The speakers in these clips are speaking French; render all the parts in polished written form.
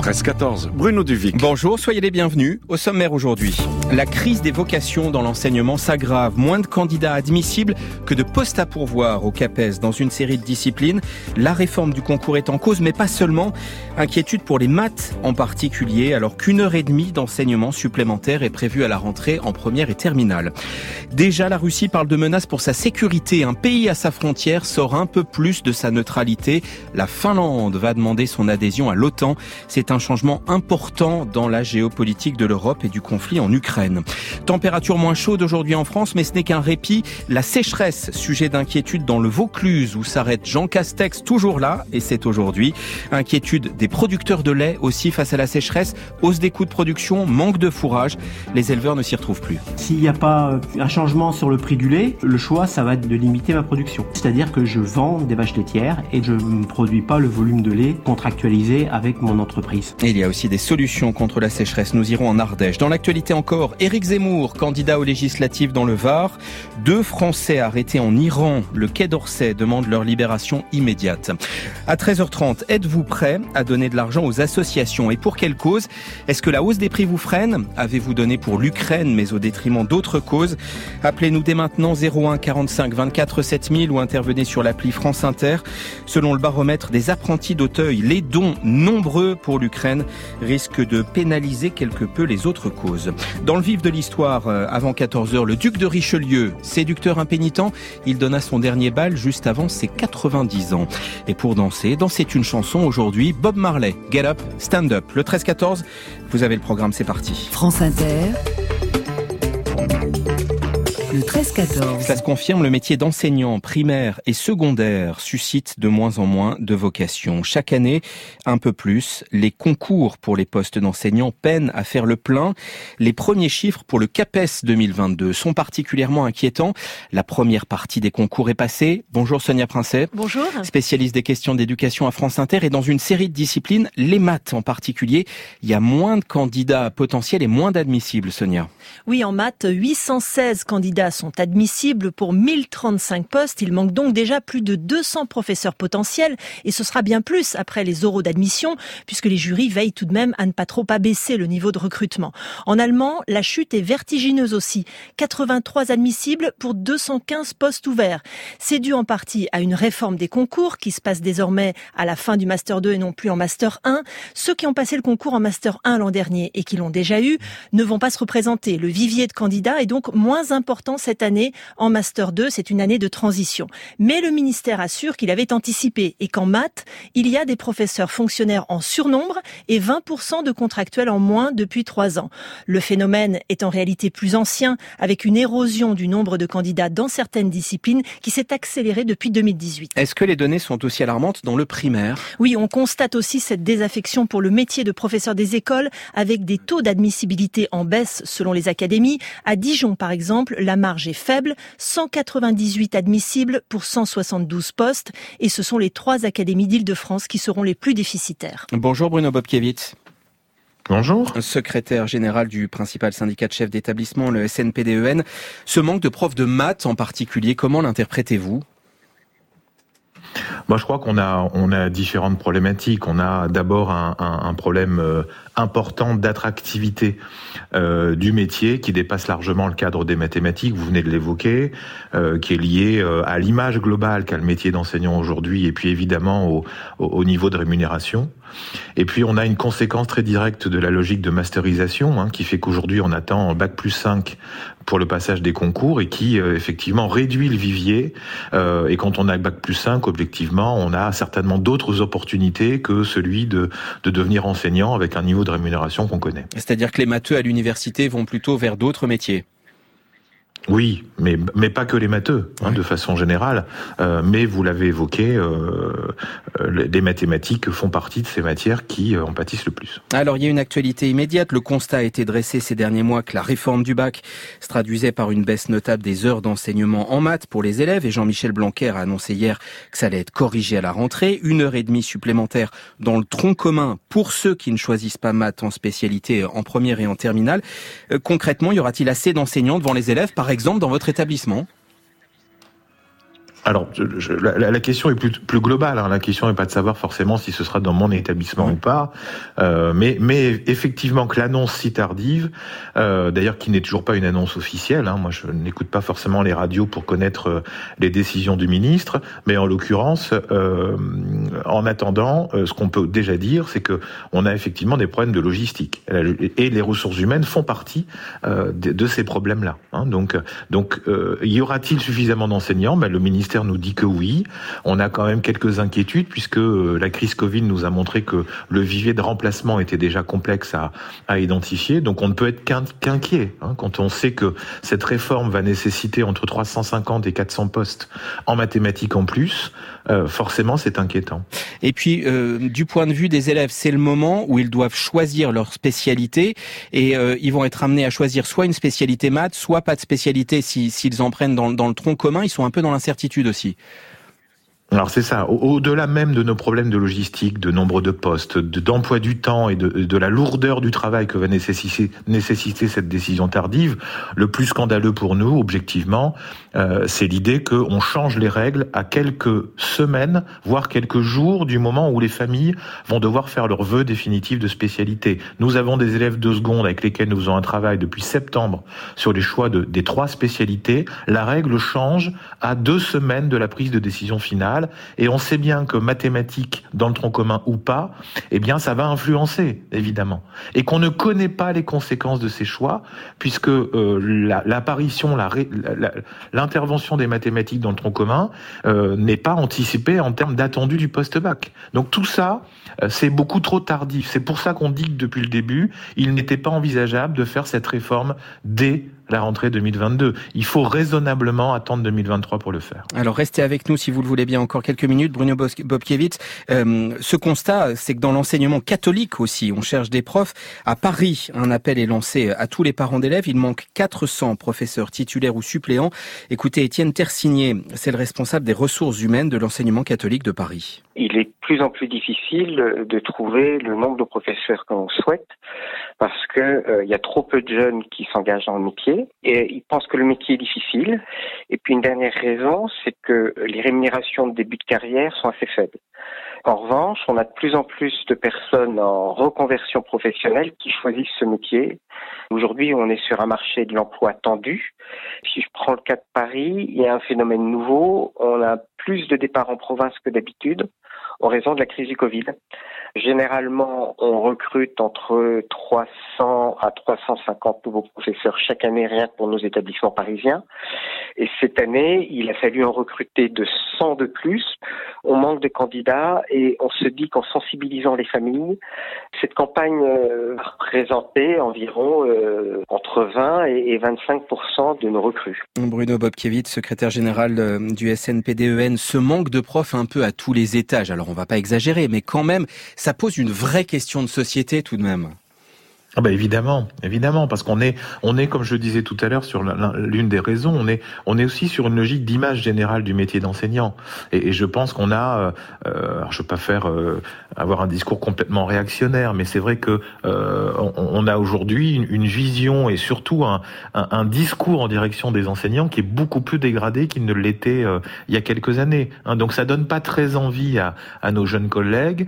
13-14, Bruno Duvic. Bonjour, soyez les bienvenus. Au sommaire aujourd'hui, la crise des vocations dans l'enseignement s'aggrave. Moins de candidats admissibles que de postes à pourvoir au CAPES dans une série de disciplines. La réforme du concours est en cause, mais pas seulement. Inquiétude pour les maths en particulier, alors qu'une heure et demie d'enseignement supplémentaire est prévue à la rentrée en première et terminale. Déjà, la Russie parle de menaces pour sa sécurité. Un pays à sa frontière sort un peu plus de sa neutralité. La Finlande va demander son adhésion à l'OTAN. C'est un changement important dans la géopolitique de l'Europe et du conflit en Ukraine. Température moins chaude aujourd'hui en France, mais ce n'est qu'un répit. La sécheresse, sujet d'inquiétude dans le Vaucluse, où s'arrête Jean Castex, toujours là, et c'est aujourd'hui. Inquiétude des producteurs de lait aussi face à la sécheresse. Hausse des coûts de production, manque de fourrage. Les éleveurs ne s'y retrouvent plus. S'il n'y a pas un changement sur le prix du lait, le choix, ça va être de limiter ma production. C'est-à-dire que je vends des vaches laitières et je ne produis pas le volume de lait contractualisé avec mon entreprise. Et il y a aussi des solutions contre la sécheresse. Nous irons en Ardèche. Dans l'actualité encore, Éric Zemmour, candidat aux législatives dans le Var. 2 Français arrêtés en Iran. Le Quai d'Orsay demande leur libération immédiate. À 13h30, êtes-vous prêt à donner de l'argent aux associations? Et pour quelle cause? Est-ce que la hausse des prix vous freine? Avez-vous donné pour l'Ukraine, mais au détriment d'autres causes? Appelez-nous dès maintenant 01 45 24 7000 ou intervenez sur l'appli France Inter. Selon le baromètre des apprentis d'Auteuil, les dons nombreux pour l'Ukraine risquent de pénaliser quelque peu les autres causes. Dans le vif de l'histoire, avant 14h, le duc de Richelieu, séducteur impénitent, il donna son dernier bal juste avant ses 90 ans. Et pour danser une chanson aujourd'hui, Bob Marley, Get Up, Stand Up. Le 13-14, vous avez le programme, c'est parti. France Inter. Le 13-14. Ça se confirme, le métier d'enseignant primaire et secondaire suscite de moins en moins de vocations. Chaque année, un peu plus, les concours pour les postes d'enseignants peinent à faire le plein. Les premiers chiffres pour le CAPES 2022 sont particulièrement inquiétants. La première partie des concours est passée. Bonjour Sonia Princet. Bonjour. Spécialiste des questions d'éducation à France Inter, et dans une série de disciplines, les maths en particulier, il y a moins de candidats potentiels et moins d'admissibles, Sonia. Oui, en maths, 816 candidats sont admissibles pour 1035 postes. Il manque donc déjà plus de 200 professeurs potentiels et ce sera bien plus après les oraux d'admission puisque les jurys veillent tout de même à ne pas trop abaisser le niveau de recrutement. En allemand, la chute est vertigineuse aussi. 83 admissibles pour 215 postes ouverts. C'est dû en partie à une réforme des concours qui se passe désormais à la fin du Master 2 et non plus en Master 1. Ceux qui ont passé le concours en Master 1 l'an dernier et qui l'ont déjà eu ne vont pas se représenter. Le vivier de candidats est donc moins important cette année. En Master 2, c'est une année de transition. Mais le ministère assure qu'il avait anticipé et qu'en maths, il y a des professeurs fonctionnaires en surnombre et 20% de contractuels en moins depuis 3 ans. Le phénomène est en réalité plus ancien, avec une érosion du nombre de candidats dans certaines disciplines qui s'est accélérée depuis 2018. Est-ce que les données sont aussi alarmantes dans le primaire? Oui, on constate aussi cette désaffection pour le métier de professeur des écoles, avec des taux d'admissibilité en baisse selon les académies. À Dijon, par exemple, la marge est faible, 198 admissibles pour 172 postes, et ce sont les 3 académies d'Île-de-France qui seront les plus déficitaires. Bonjour Bruno Bobkiewicz. Bonjour. Secrétaire général du principal syndicat de chefs d'établissement, le SNPDEN. Ce manque de profs de maths en particulier, comment l'interprétez-vous ? Moi, je crois qu'on a différentes problématiques. On a d'abord un problème important d'attractivité du métier qui dépasse largement le cadre des mathématiques, vous venez de l'évoquer, qui est lié à l'image globale qu'a le métier d'enseignant aujourd'hui et puis évidemment au niveau de rémunération. Et puis on a une conséquence très directe de la logique de masterisation qui fait qu'aujourd'hui on attend Bac plus 5 pour le passage des concours et qui effectivement réduit le vivier. Et quand on a Bac plus 5, objectivement, on a certainement d'autres opportunités que celui de devenir enseignant avec un niveau de rémunération qu'on connaît. C'est-à-dire que les matheux à l'université vont plutôt vers d'autres métiers? Oui, mais pas que les matheux, de façon générale. Mais vous l'avez évoqué, les mathématiques font partie de ces matières qui en pâtissent le plus. Alors, il y a une actualité immédiate. Le constat a été dressé ces derniers mois que la réforme du bac se traduisait par une baisse notable des heures d'enseignement en maths pour les élèves. Et Jean-Michel Blanquer a annoncé hier que ça allait être corrigé à la rentrée. 1h30 supplémentaire dans le tronc commun pour ceux qui ne choisissent pas maths en spécialité en première et en terminale. Concrètement, y aura-t-il assez d'enseignants devant les élèves, par exemple, dans votre établissement ? Alors, la question est plus globale. La question n'est pas de savoir forcément si ce sera dans mon établissement ou pas, mais effectivement que l'annonce si tardive, d'ailleurs qui n'est toujours pas une annonce officielle. Moi, je n'écoute pas forcément les radios pour connaître les décisions du ministre, mais en l'occurrence, en attendant, ce qu'on peut déjà dire, c'est que on a effectivement des problèmes de logistique, et les ressources humaines font partie de ces problèmes-là. Donc, y aura-t-il suffisamment d'enseignants ? Le ministère nous dit que oui. On a quand même quelques inquiétudes puisque la crise Covid nous a montré que le vivier de remplacement était déjà complexe à identifier. Donc on ne peut être qu'inquiet quand on sait que cette réforme va nécessiter entre 350 et 400 postes en mathématiques en plus. Forcément, c'est inquiétant. Et puis, du point de vue des élèves, c'est le moment où ils doivent choisir leur spécialité et ils vont être amenés à choisir soit une spécialité maths, soit pas de spécialité s'ils en prennent dans le tronc commun. Ils sont un peu dans l'incertitude aussi. Alors c'est ça, au-delà même de nos problèmes de logistique, de nombre de postes, d'emploi du temps et de la lourdeur du travail que va nécessiter cette décision tardive, le plus scandaleux pour nous, objectivement, c'est l'idée qu'on change les règles à quelques semaines, voire quelques jours du moment où les familles vont devoir faire leur vœu définitif de spécialité. Nous avons des élèves de seconde avec lesquels nous faisons un travail depuis septembre sur les choix des 3 spécialités. La règle change à 2 semaines de la prise de décision finale. Et on sait bien que mathématiques, dans le tronc commun ou pas, ça va influencer, évidemment. Et qu'on ne connaît pas les conséquences de ces choix, puisque l'apparition, l'intervention des mathématiques dans le tronc commun n'est pas anticipée en termes d'attendu du post-bac. Donc tout ça, c'est beaucoup trop tardif. C'est pour ça qu'on dit que depuis le début, il n'était pas envisageable de faire cette réforme dès la rentrée 2022. Il faut raisonnablement attendre 2023 pour le faire. Alors restez avec nous si vous le voulez bien encore quelques minutes. Bruno Bobkiewicz, ce constat, c'est que dans l'enseignement catholique aussi, on cherche des profs. À Paris, un appel est lancé à tous les parents d'élèves. Il manque 400 professeurs titulaires ou suppléants. Écoutez, Étienne Tersigné, c'est le responsable des ressources humaines de l'enseignement catholique de Paris. Il est de plus en plus difficile de trouver le nombre de professeurs que l'on souhaite parce que y a trop peu de jeunes qui s'engagent dans le métier et ils pensent que le métier est difficile. Et puis une dernière raison, c'est que les rémunérations de début de carrière sont assez faibles. En revanche, on a de plus en plus de personnes en reconversion professionnelle qui choisissent ce métier. Aujourd'hui, on est sur un marché de l'emploi tendu. Si je prends le cas de Paris, il y a un phénomène nouveau. On a plus de départs en province que d'habitude en raison de la crise du Covid. Généralement, on recrute entre 300 à 350 nouveaux professeurs chaque année, rien que pour nos établissements parisiens. Et cette année, il a fallu en recruter de 100 de plus. On manque de candidats et on se dit qu'en sensibilisant les familles, cette campagne va représenter environ entre 20 et 25% de nos recrues. Bruno Bobkiewicz, secrétaire général du SNPDEN, ce manque de profs un peu à tous les étages. Alors on va pas exagérer, mais quand même, ça pose une vraie question de société tout de même. Évidemment, parce qu'on est, comme je le disais tout à l'heure, sur l'une des raisons, on est aussi sur une logique d'image générale du métier d'enseignant. Et je pense qu'on a, alors je veux pas avoir un discours complètement réactionnaire, mais c'est vrai que on a aujourd'hui une vision et surtout un discours en direction des enseignants qui est beaucoup plus dégradé qu'il ne l'était il y a quelques années. Donc ça donne pas très envie à nos jeunes collègues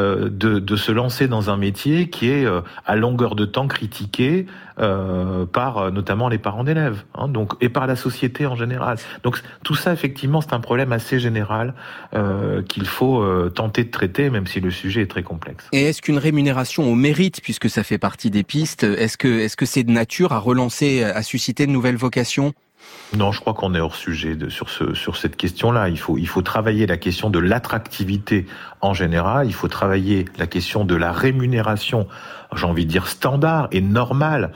de se lancer dans un métier qui est à longueur de temps critiqué par notamment les parents d'élèves, donc et par la société en général. Donc tout ça effectivement c'est un problème assez général qu'il faut tenter de traiter, même si le sujet est très complexe. Et est-ce qu'une rémunération au mérite, puisque ça fait partie des pistes, est-ce que c'est de nature à relancer, à susciter de nouvelles vocations ? Non, je crois qu'on est hors sujet sur cette question-là. Il faut travailler la question de l'attractivité en général. Il faut travailler la question de la rémunération, j'ai envie de dire standard et normal,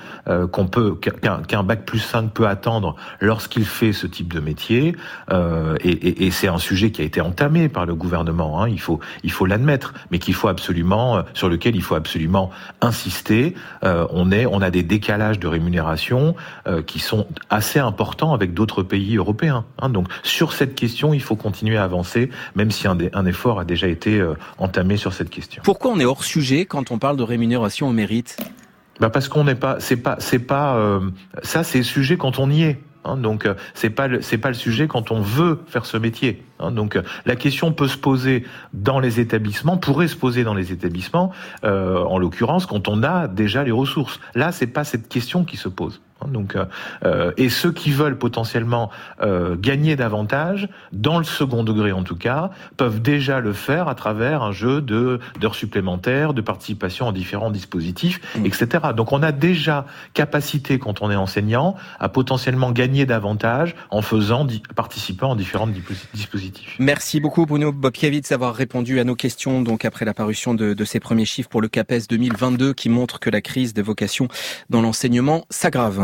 qu'un bac plus 5 peut attendre lorsqu'il fait ce type de métier. Et c'est un sujet qui a été entamé par le gouvernement. Il faut l'admettre, mais sur lequel il faut absolument insister. On a des décalages de rémunération qui sont assez importants avec d'autres pays européens. Donc sur cette question, il faut continuer à avancer, même si un effort a déjà été entamé sur cette question. Pourquoi on est hors sujet quand on parle de rémunération au mérite ? Parce qu'on n'est pas, ça c'est sujet quand on y est. Donc c'est pas le sujet quand on veut faire ce métier. Donc la question peut se poser dans les établissements, pourrait se poser dans les établissements, en l'occurrence quand on a déjà les ressources. Là, c'est pas cette question qui se pose. Donc, et ceux qui veulent potentiellement gagner davantage, dans le second degré en tout cas, peuvent déjà le faire à travers un jeu d'heures supplémentaires, de participation à différents dispositifs, etc. Donc on a déjà capacité, quand on est enseignant, à potentiellement gagner davantage en participant à différents dispositifs. Merci beaucoup Bruno Bobkiewicz d'avoir répondu à nos questions donc après la parution de ces premiers chiffres pour le CAPES 2022 qui montrent que la crise des vocations dans l'enseignement s'aggrave.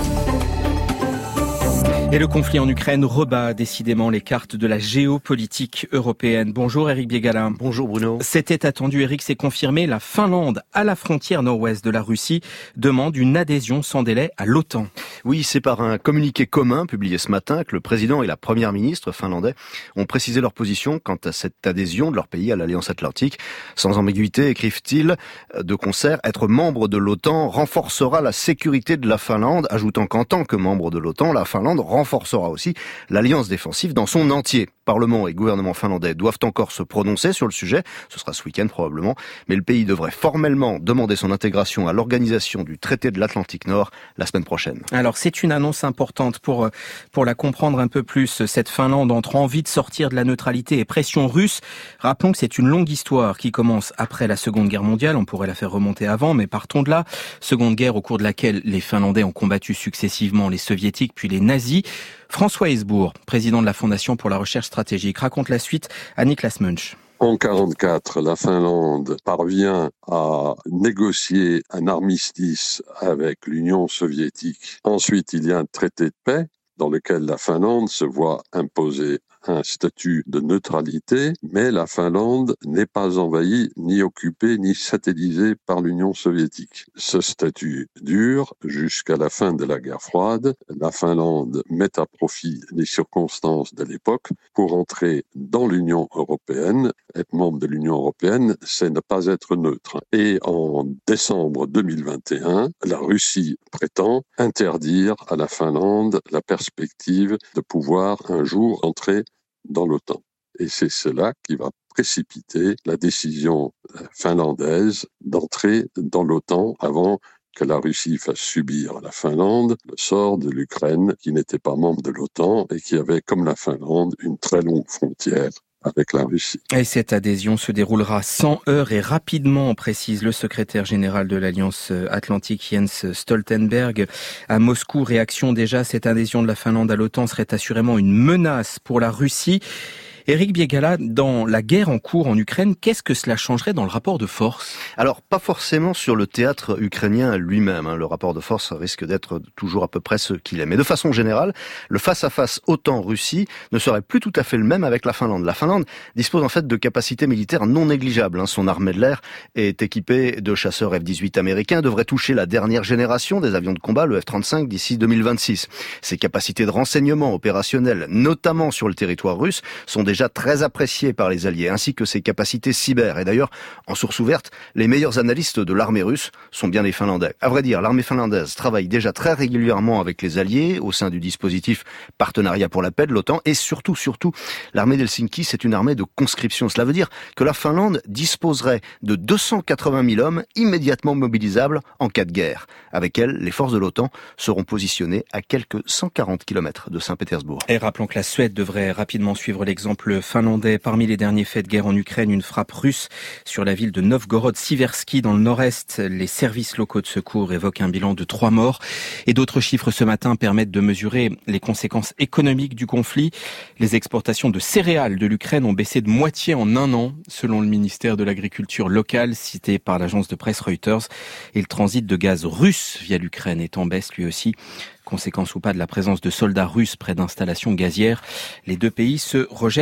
Et le conflit en Ukraine rebat décidément les cartes de la géopolitique européenne. Bonjour Éric Biégala. Bonjour Bruno. C'était attendu, Éric, c'est confirmé. La Finlande, à la frontière nord-ouest de la Russie, demande une adhésion sans délai à l'OTAN. Oui, c'est par un communiqué commun publié ce matin que le président et la première ministre finlandais ont précisé leur position quant à cette adhésion de leur pays à l'Alliance Atlantique. Sans ambiguïté, écrivent-ils de concert, être membre de l'OTAN renforcera la sécurité de la Finlande, ajoutant qu'en tant que membre de l'OTAN, la Finlande renforcera aussi l'alliance défensive dans son entier. Parlement et gouvernement finlandais doivent encore se prononcer sur le sujet, ce sera ce week-end probablement, mais le pays devrait formellement demander son intégration à l'organisation du traité de l'Atlantique Nord la semaine prochaine. Alors c'est une annonce importante pour la comprendre un peu plus. Cette Finlande entre envie de sortir de la neutralité et pression russe. Rappelons que c'est une longue histoire qui commence après la Seconde Guerre mondiale, on pourrait la faire remonter avant, mais partons de là. Seconde guerre au cours de laquelle les Finlandais ont combattu successivement les Soviétiques puis les nazis. François Hesbourg, président de la Fondation pour la recherche stratégique, raconte la suite à Niklas Munch. En 1944, la Finlande parvient à négocier un armistice avec l'Union soviétique. Ensuite, il y a un traité de paix dans lequel la Finlande se voit imposer un statut de neutralité, mais la Finlande n'est pas envahie, ni occupée, ni satellisée par l'Union soviétique. Ce statut dure jusqu'à la fin de la guerre froide. La Finlande met à profit les circonstances de l'époque pour entrer dans l'Union européenne. Être membre de l'Union européenne, c'est ne pas être neutre. Et en décembre 2021, la Russie prétend interdire à la Finlande la perspective de pouvoir un jour entrer dans l'OTAN. Et c'est cela qui va précipiter la décision finlandaise d'entrer dans l'OTAN avant que la Russie fasse subir à la Finlande le sort de l'Ukraine, qui n'était pas membre de l'OTAN et qui avait, comme la Finlande, une très longue frontière avec la Russie. Et cette adhésion se déroulera sans heurts et rapidement, précise le secrétaire général de l'Alliance Atlantique Jens Stoltenberg. À Moscou, réaction déjà, cette adhésion de la Finlande à l'OTAN serait assurément une menace pour la Russie. Éric Biégala, dans la guerre en cours en Ukraine, qu'est-ce que cela changerait dans le rapport de force ? Alors, pas forcément sur le théâtre ukrainien lui-même. Le rapport de force risque d'être toujours à peu près ce qu'il est. Mais de façon générale, le face-à-face OTAN-Russie ne serait plus tout à fait le même avec la Finlande. La Finlande dispose en fait de capacités militaires non négligeables. Son armée de l'air est équipée de chasseurs F-18 américains, devrait toucher la dernière génération des avions de combat, le F-35, d'ici 2026. Ses capacités de renseignement opérationnel, notamment sur le territoire russe, sont déjà très apprécié par les Alliés, ainsi que ses capacités cyber. Et d'ailleurs, en source ouverte, les meilleurs analystes de l'armée russe sont bien les Finlandais. À vrai dire, l'armée finlandaise travaille déjà très régulièrement avec les Alliés au sein du dispositif Partenariat pour la paix de l'OTAN. Et surtout, l'armée d'Helsinki, c'est une armée de conscription. Cela veut dire que la Finlande disposerait de 280 000 hommes immédiatement mobilisables en cas de guerre. Avec elle, les forces de l'OTAN seront positionnées à quelques 140 km de Saint-Pétersbourg. Et rappelons que la Suède devrait rapidement suivre l'exemple finlandais. Parmi les derniers faits de guerre en Ukraine, une frappe russe sur la ville de Novgorod-Siversky dans le nord-est. Les services locaux de secours évoquent un bilan de 3 morts. Et d'autres chiffres ce matin permettent de mesurer les conséquences économiques du conflit. Les exportations de céréales de l'Ukraine ont baissé de moitié en un an, selon le ministère de l'Agriculture locale, cité par l'agence de presse Reuters. Et le transit de gaz russe via l'Ukraine est en baisse lui aussi. Conséquence ou pas de la présence de soldats russes près d'installations gazières, les deux pays se rejettent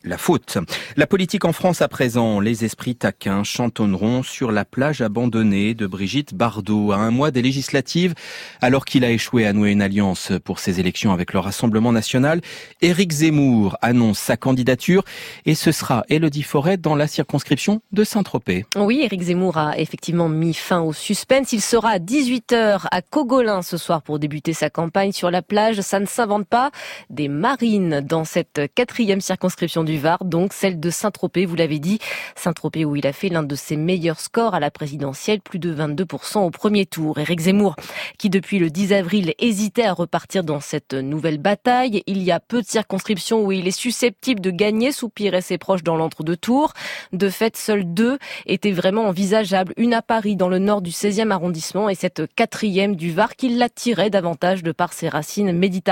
la faute. La politique en France à présent, les esprits taquins chantonneront sur la plage abandonnée de Brigitte Bardot à un mois des législatives. Alors qu'il a échoué à nouer une alliance pour ses élections avec le Rassemblement national, Éric Zemmour annonce sa candidature et ce sera Élodie Forêt dans la circonscription de Saint-Tropez. Oui, Éric Zemmour a effectivement mis fin au suspense. Il sera à 18h à Cogolin ce soir pour débuter sa campagne sur la plage. Ça ne s'invente pas. Des marines dans cette 4e circonscription du Var, donc celle de Saint-Tropez, vous l'avez dit. Saint-Tropez où il a fait l'un de ses meilleurs scores à la présidentielle, plus de 22% au premier tour. Éric Zemmour, qui depuis le 10 avril hésitait à repartir dans cette nouvelle bataille. Il y a peu de circonscriptions où il est susceptible de gagner, soupiraient ses proches dans l'entre-deux-tours. De fait, seules 2 étaient vraiment envisageables. Une à Paris, dans le nord du 16e arrondissement, et cette 4e du Var qui l'attirait davantage de par ses racines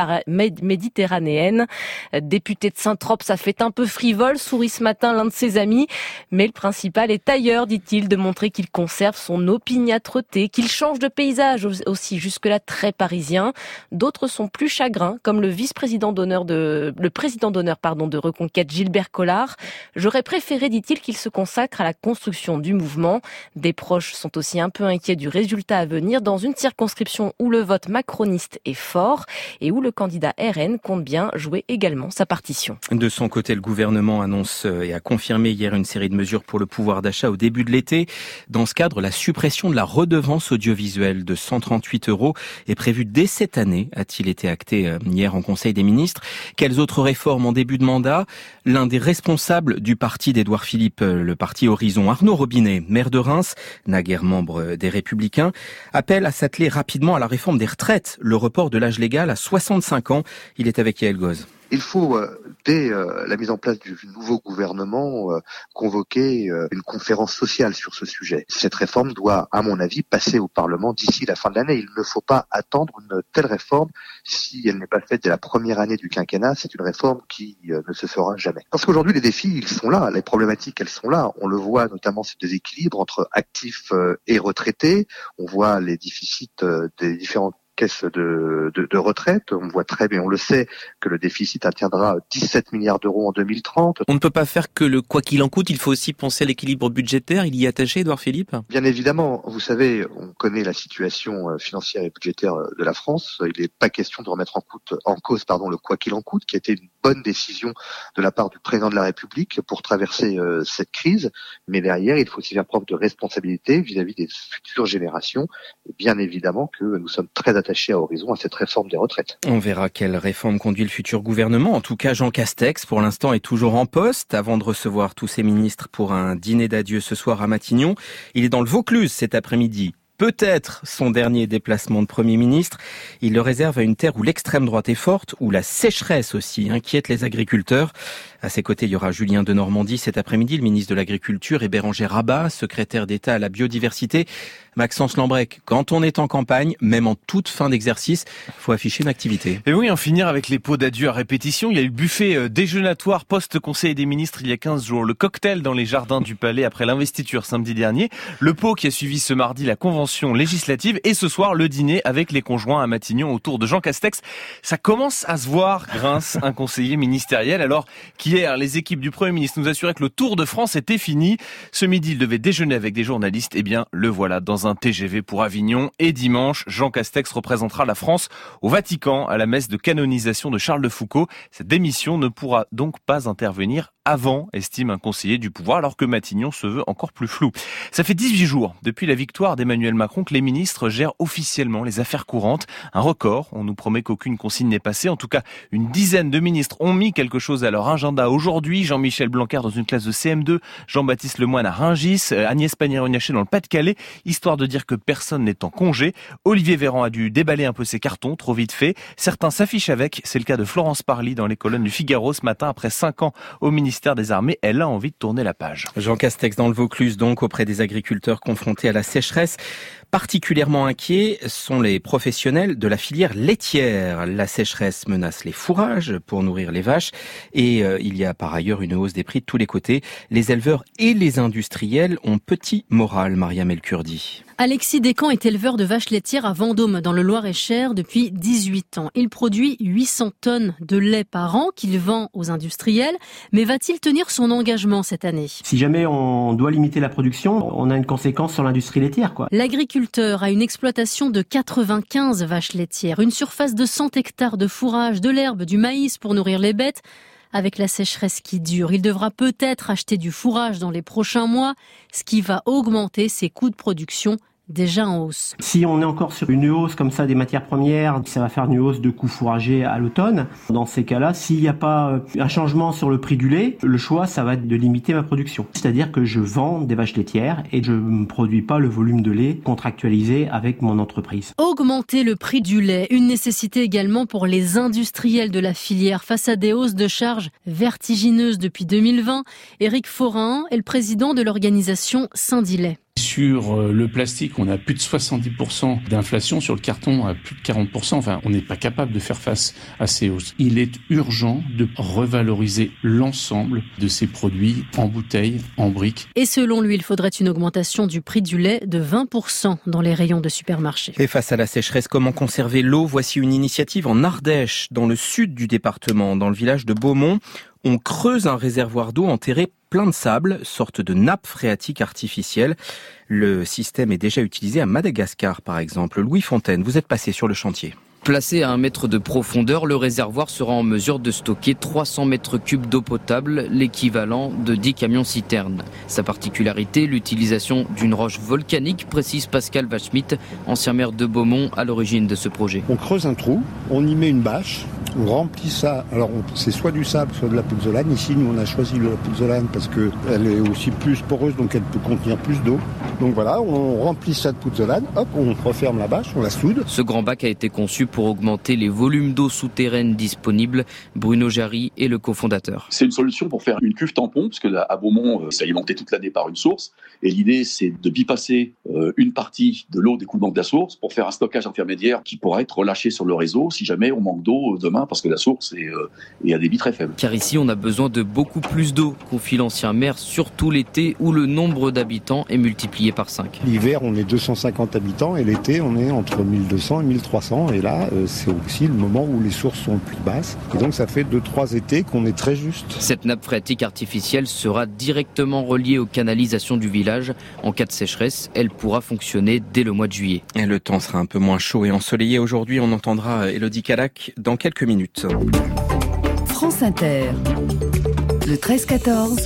méditerranéennes. Député de Saint-Trope, ça fait un peu frivole, sourit ce matin l'un de ses amis. Mais le principal est ailleurs, dit-il, de montrer qu'il conserve son opiniâtreté, qu'il change de paysage aussi, jusque-là très parisien. D'autres sont plus chagrins, comme le président d'honneur de Reconquête, Gilbert Collard. J'aurais préféré, dit-il, qu'il se consacre à la construction du mouvement. Des proches sont aussi un peu inquiets du résultat à venir dans une circonscription où le vote macroniste est fort et où le candidat RN compte bien jouer également sa partition. De son côté, le gouvernement annonce et a confirmé hier une série de mesures pour le pouvoir d'achat au début de l'été. Dans ce cadre, la suppression de la redevance audiovisuelle de 138 € est prévue dès cette année, a-t-il été acté hier en Conseil des ministres. Quelles autres réformes en début de mandat ? L'un des responsables du parti d'Édouard Philippe, le parti Horizon, Arnaud Robinet, maire de Reims, naguère membre des Républicains, appelle à s'atteler rapidement à la réforme des retraites, le report de l'âge légal à 65 ans. Il est avec Yael Goz. Il faut, dès la mise en place du nouveau gouvernement, convoquer une conférence sociale sur ce sujet. Cette réforme doit, à mon avis, passer au Parlement d'ici la fin de l'année. Il ne faut pas attendre une telle réforme si elle n'est pas faite dès la première année du quinquennat. C'est une réforme qui ne se fera jamais. Parce qu'aujourd'hui, les défis, ils sont là. Les problématiques, elles sont là. On le voit notamment, ce déséquilibre entre actifs et retraités. On voit les déficits des différentes caisse de retraite. On voit très bien, on le sait, que le déficit atteindra 17 milliards d'euros en 2030. On ne peut pas faire que le quoi qu'il en coûte, il faut aussi penser à l'équilibre budgétaire. Il y est attaché, Édouard Philippe ? Bien évidemment, vous savez, on connaît la situation financière et budgétaire de la France. Il n'est pas question de remettre en cause le quoi qu'il en coûte, qui a été une bonne décision de la part du président de la République pour traverser cette crise. Mais derrière, il faut aussi faire preuve de responsabilité vis-à-vis des futures générations. Et bien évidemment que nous sommes très attachés à Horizon à cette réforme des retraites. On verra quelle réforme conduit le futur gouvernement. En tout cas, Jean Castex, pour l'instant, est toujours en poste avant de recevoir tous ses ministres pour un dîner d'adieu ce soir à Matignon. Il est dans le Vaucluse cet après-midi. Peut-être son dernier déplacement de Premier ministre. Il le réserve à une terre où l'extrême droite est forte, où la sécheresse aussi inquiète les agriculteurs. À ses côtés, il y aura Julien Denormandie cet après-midi, le ministre de l'Agriculture, et Bérangère Rabat, secrétaire d'État à la biodiversité. Maxence Lambrec, quand on est en campagne, même en toute fin d'exercice, il faut afficher une activité. Et oui, en finir avec les pots d'adieu à répétition. Il y a eu le buffet déjeunatoire post-Conseil des ministres il y a 15 jours. Le cocktail dans les jardins du Palais après l'investiture samedi dernier. Le pot qui a suivi ce mardi la convention législative. Et ce soir, le dîner avec les conjoints à Matignon autour de Jean Castex. Ça commence à se voir, grince un conseiller ministériel. Alors qu'hier, les équipes du Premier ministre nous assuraient que le Tour de France était fini. Ce midi, il devait déjeuner avec des journalistes. Eh bien, le voilà dans un TGV pour Avignon. Et dimanche, Jean Castex représentera la France au Vatican à la messe de canonisation de Charles de Foucauld. Cette démission ne pourra donc pas intervenir avant, estime un conseiller du pouvoir, alors que Matignon se veut encore plus flou. Ça fait 18 jours depuis la victoire d'Emmanuel Macron que les ministres gèrent officiellement les affaires courantes. Un record, on nous promet qu'aucune consigne n'est passée. En tout cas, une dizaine de ministres ont mis quelque chose à leur agenda aujourd'hui. Jean-Michel Blanquer dans une classe de CM2, Jean-Baptiste Lemoyne à Rungis, Agnès Pannier-Runacher dans le Pas-de-Calais, histoire de dire que personne n'est en congé. Olivier Véran a dû déballer un peu ses cartons, trop vite fait. Certains s'affichent avec, c'est le cas de Florence Parly dans les colonnes du Figaro ce matin, après 5 ans au ministère des Armées, elle a envie de tourner la page. Jean Castex dans le Vaucluse, donc, auprès des agriculteurs confrontés à la sécheresse. Particulièrement inquiets sont les professionnels de la filière laitière. La sécheresse menace les fourrages pour nourrir les vaches et il y a par ailleurs une hausse des prix de tous les côtés. Les éleveurs et les industriels ont petit moral, Mariam El Kurdi. Alexis Descamps est éleveur de vaches laitières à Vendôme, dans le Loir-et-Cher, depuis 18 ans. Il produit 800 tonnes de lait par an qu'il vend aux industriels. Mais va-t-il tenir son engagement cette année ? Si jamais on doit limiter la production, on a une conséquence sur l'industrie laitière, quoi. L'agriculteur a une exploitation de 95 vaches laitières, une surface de 100 hectares de fourrage, de l'herbe, du maïs pour nourrir les bêtes. Avec la sécheresse qui dure, il devra peut-être acheter du fourrage dans les prochains mois, ce qui va augmenter ses coûts de production déjà en hausse. Si on est encore sur une hausse comme ça des matières premières, ça va faire une hausse de coûts fourragers à l'automne. Dans ces cas-là, s'il n'y a pas un changement sur le prix du lait, le choix, ça va être de limiter ma production. C'est-à-dire que je vends des vaches laitières et je ne produis pas le volume de lait contractualisé avec mon entreprise. Augmenter le prix du lait, une nécessité également pour les industriels de la filière face à des hausses de charges vertigineuses depuis 2020. Éric Forin est le président de l'organisation Syndilet. Sur le plastique, on a plus de 70% d'inflation. Sur le carton, à plus de 40%. Enfin, on n'est pas capable de faire face à ces hausses. Il est urgent de revaloriser l'ensemble de ces produits en bouteilles, en briques. Et selon lui, il faudrait une augmentation du prix du lait de 20% dans les rayons de supermarchés. Et face à la sécheresse, comment conserver l'eau ? Voici une initiative en Ardèche, dans le sud du département, dans le village de Beaumont. On creuse un réservoir d'eau enterré plein de sable, sorte de nappe phréatique artificielle. Le système est déjà utilisé à Madagascar, par exemple. Louis Fontaine, vous êtes passé sur le chantier. Placé à 1 mètre de profondeur, le réservoir sera en mesure de stocker 300 mètres cubes d'eau potable, l'équivalent de 10 camions-citernes. Sa particularité, l'utilisation d'une roche volcanique, précise Pascal Wachschmidt, ancien maire de Beaumont, à l'origine de ce projet. On creuse un trou, on y met une bâche, on remplit ça. Alors c'est soit du sable, soit de la pouzzolane. Ici, nous, on a choisi la pouzzolane parce qu'elle est aussi plus poreuse, donc elle peut contenir plus d'eau. Donc voilà, on remplit ça de pouzzolane, hop, on referme la bâche, on la soude. Ce grand bac a été conçu pour augmenter les volumes d'eau souterraine disponibles. Bruno Jarry est le cofondateur. C'est une solution pour faire une cuve tampon, parce que à Beaumont, c'est alimenté toute l'année par une source. Et l'idée, c'est de bypasser une partie de l'eau d'écoulement de la source pour faire un stockage intermédiaire qui pourra être relâché sur le réseau si jamais on manque d'eau demain, parce que la source est à débit très faible. Car ici, on a besoin de beaucoup plus d'eau, confie l'ancien maire, surtout l'été où le nombre d'habitants est multiplié par 5. L'hiver, on est 250 habitants et l'été, on est entre 1200 et 1300. Et là, c'est aussi le moment où les sources sont le plus basses. Et donc, ça fait 2-3 étés qu'on est très juste. Cette nappe phréatique artificielle sera directement reliée aux canalisations du village. En cas de sécheresse, elle pourra fonctionner dès le mois de juillet. Et le temps sera un peu moins chaud et ensoleillé aujourd'hui. On entendra Élodie Calac dans quelques minutes. France Inter, le 13-14.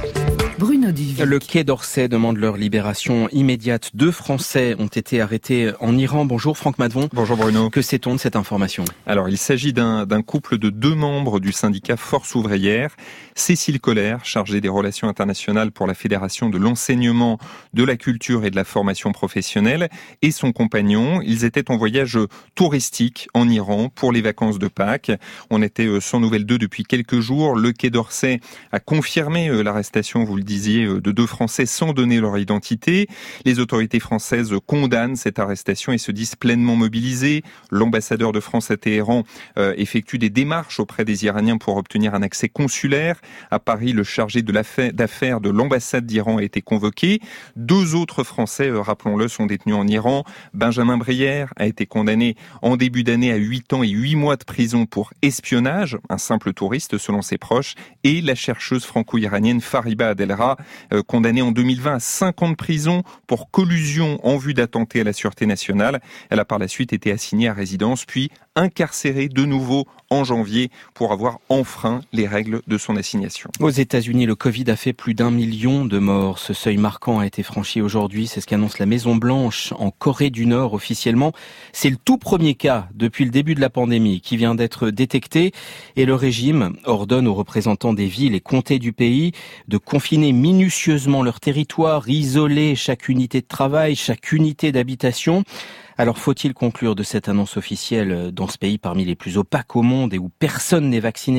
Bruno Duvic. Le Quai d'Orsay demande leur libération immédiate. 2 Français ont été arrêtés en Iran. Bonjour Franck Madvon. Bonjour Bruno. Que sait-on de cette information ? Alors, il s'agit d'un couple de 2 membres du syndicat Force ouvrière. Cécile Collère, chargée des relations internationales pour la Fédération de l'enseignement, de la culture et de la formation professionnelle, et son compagnon. Ils étaient en voyage touristique en Iran pour les vacances de Pâques. On était sans nouvelles d'eux depuis quelques jours. Le Quai d'Orsay a confirmé l'arrestation, vous le disiez, de 2 Français sans donner leur identité. Les autorités françaises condamnent cette arrestation et se disent pleinement mobilisées. L'ambassadeur de France à Téhéran effectue des démarches auprès des Iraniens pour obtenir un accès consulaire. À Paris, le chargé d'affaires de l'ambassade d'Iran a été convoqué. 2 autres Français, rappelons-le, sont détenus en Iran. Benjamin Brière a été condamné en début d'année à 8 ans et 8 mois de prison pour espionnage, un simple touriste selon ses proches. Et la chercheuse franco-iranienne Fariba Adelra, condamnée en 2020 à 5 ans de prison pour collusion en vue d'attenter à la sûreté nationale. Elle a par la suite été assignée à résidence, puis incarcérée de nouveau en janvier pour avoir enfreint les règles de son assignation. Aux États-Unis, le Covid a fait plus d'1 million de morts. Ce seuil marquant a été franchi aujourd'hui. C'est ce qu'annonce la Maison-Blanche en Corée du Nord officiellement. C'est le tout premier cas depuis le début de la pandémie qui vient d'être détecté et le régime ordonne aux représentants des villes et comtés du pays de confiner minutieusement leur territoire, isoler chaque unité de travail, chaque unité d'habitation. Alors faut-il conclure de cette annonce officielle dans ce pays parmi les plus opaques au monde et où personne n'est vacciné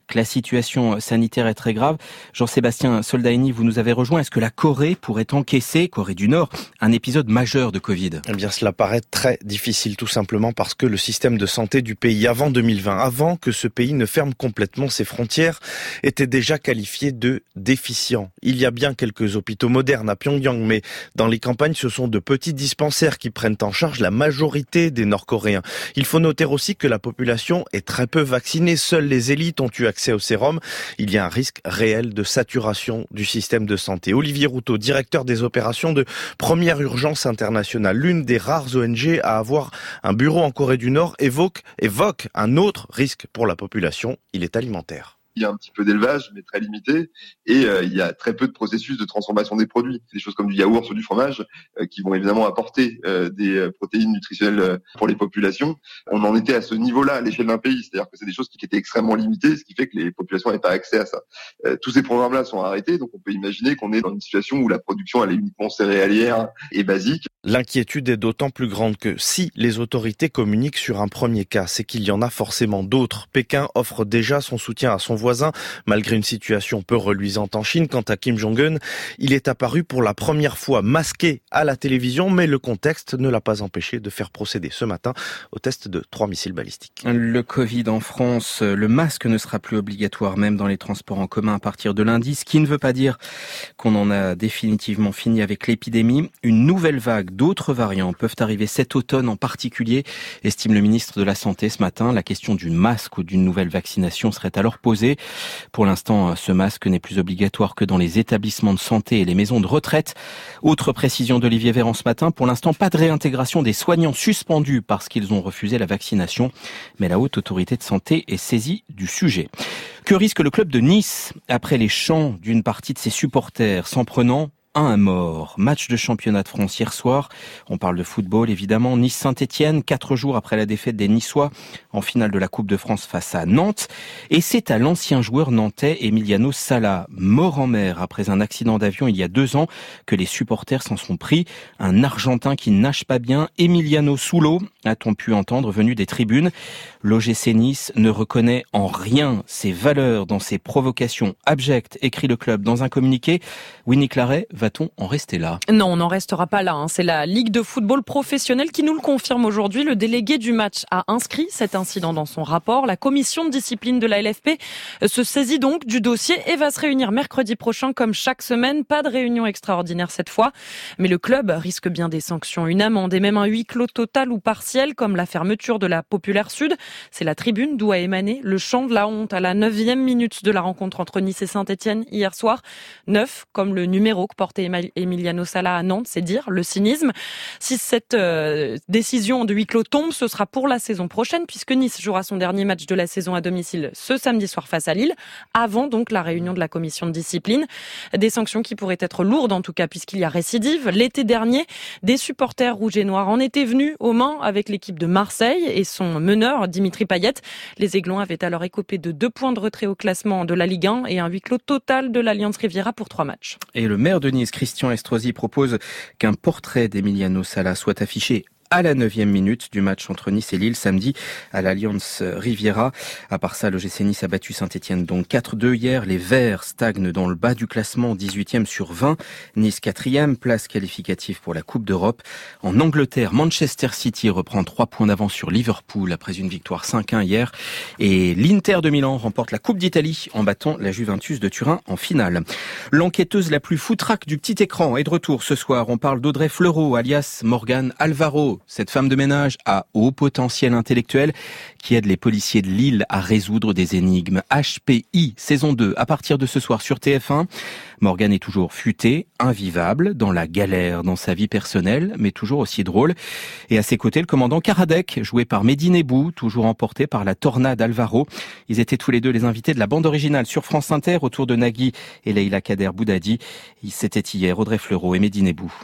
que la situation sanitaire est très grave. Jean-Sébastien Soldaini, vous nous avez rejoint. Est-ce que la Corée pourrait encaisser, Corée du Nord, un épisode majeur de Covid ? Eh bien, cela paraît très difficile, tout simplement parce que le système de santé du pays avant 2020, avant que ce pays ne ferme complètement ses frontières, était déjà qualifié de déficient. Il y a bien quelques hôpitaux modernes à Pyongyang, mais dans les campagnes, ce sont de petits dispensaires qui prennent en charge la majorité des Nord-Coréens. Il faut noter aussi que la population est très peu vaccinée. Seules les élites ont eu accès au sérum. Il y a un risque réel de saturation du système de santé. Olivier Routot, directeur des opérations de Première Urgence Internationale, l'une des rares ONG à avoir un bureau en Corée du Nord, évoque un autre risque pour la population. Il est alimentaire. Il y a un petit peu d'élevage, mais très limité, et il y a très peu de processus de transformation des produits. Des choses comme du yaourt ou du fromage qui vont évidemment apporter des protéines nutritionnelles pour les populations. On en était à ce niveau-là à l'échelle d'un pays, c'est-à-dire que c'est des choses qui étaient extrêmement limitées, ce qui fait que les populations n'avaient pas accès à ça. Tous ces programmes-là sont arrêtés, donc on peut imaginer qu'on est dans une situation où la production elle est uniquement céréalière et basique. L'inquiétude est d'autant plus grande que si les autorités communiquent sur un premier cas, c'est qu'il y en a forcément d'autres. Pékin offre déjà son soutien à son voisin, malgré une situation peu reluisante en Chine. Quant à Kim Jong-un, il est apparu pour la première fois masqué à la télévision, mais le contexte ne l'a pas empêché de faire procéder ce matin au test de 3 missiles balistiques. Le Covid en France, le masque ne sera plus obligatoire même dans les transports en commun à partir de lundi, ce qui ne veut pas dire qu'on en a définitivement fini avec l'épidémie. Une nouvelle vague d'autres variants peuvent arriver cet automne en particulier, estime le ministre de la Santé ce matin. La question du masque ou d'une nouvelle vaccination serait alors posée. Pour l'instant, ce masque n'est plus obligatoire que dans les établissements de santé et les maisons de retraite. Autre précision d'Olivier Véran ce matin, pour l'instant, pas de réintégration des soignants suspendus parce qu'ils ont refusé la vaccination. Mais la Haute Autorité de Santé est saisie du sujet. Que risque le club de Nice après les chants d'une partie de ses supporters s'en prenant un mort? Match de championnat de France hier soir. On parle de football évidemment. Nice-Saint-Etienne, 4 jours après la défaite des Niçois en finale de la Coupe de France face à Nantes. Et c'est à l'ancien joueur nantais Emiliano Sala, mort en mer après un accident d'avion il y a 2 ans, que les supporters s'en sont pris. Un Argentin qui nage pas bien, Emiliano sous l'eau, a-t-on pu entendre, venu des tribunes. L'OGC Nice ne reconnaît en rien ses valeurs dans ses provocations abjectes, écrit le club dans un communiqué. Winnie Claret, va-t-on en rester là? Non, on n'en restera pas là. C'est la Ligue de football professionnel qui nous le confirme aujourd'hui. Le délégué du match a inscrit cet incident dans son rapport. La commission de discipline de la LFP se saisit donc du dossier et va se réunir mercredi prochain comme chaque semaine. Pas de réunion extraordinaire cette fois. Mais le club risque bien des sanctions, une amende et même un huis clos total ou partiel comme la fermeture de la Populaire Sud. C'est la tribune d'où a émané le chant de la honte à la 9e minute de la rencontre entre Nice et Saint-Etienne hier soir. 9 comme le numéro que portait Emiliano Sala à Nantes, c'est dire le cynisme. Si cette décision de huis clos tombe, ce sera pour la saison prochaine puisque Nice jouera son dernier match de la saison à domicile ce samedi soir face à Lille, avant donc la réunion de la commission de discipline. Des sanctions qui pourraient être lourdes en tout cas puisqu'il y a récidive. L'été dernier, des supporters rouges et noirs en étaient venus aux mains avec l'équipe de Marseille et son meneur Dimitri Payet. Les Aiglons avaient alors écopé de 2 points de retrait au classement de la Ligue 1 et un huis clos total de l'Alliance Riviera pour 3 matchs. Et le maire de Nice, Christian Estrosi, propose qu'un portrait d'Emiliano Sala soit affiché à la 9e minute du match entre Nice et Lille samedi à l'Alliance Riviera. À part ça, l'OGC Nice a battu Saint-Etienne donc 4-2 hier. Les Verts stagnent dans le bas du classement, 18e sur 20. Nice 4e, place qualificative pour la Coupe d'Europe. En Angleterre, Manchester City reprend 3 points d'avance sur Liverpool après une victoire 5-1 hier. Et l'Inter de Milan remporte la Coupe d'Italie en battant la Juventus de Turin en finale. L'enquêteuse la plus foutraque du petit écran est de retour ce soir. On parle d'Audrey Fleurot, alias Morgane Alvaro. Cette femme de ménage à haut potentiel intellectuel qui aide les policiers de Lille à résoudre des énigmes. HPI, saison 2, à partir de ce soir sur TF1. Morgane est toujours futée, invivable, dans la galère, dans sa vie personnelle, mais toujours aussi drôle. Et à ses côtés, le commandant Karadec, joué par Mehdi Nebou, toujours emporté par la tornade Alvaro. Ils étaient tous les deux les invités de la bande originale sur France Inter, autour de Nagui et Leïla Kader Boudadi. C'était hier Audrey Fleurot et Mehdi Nebou.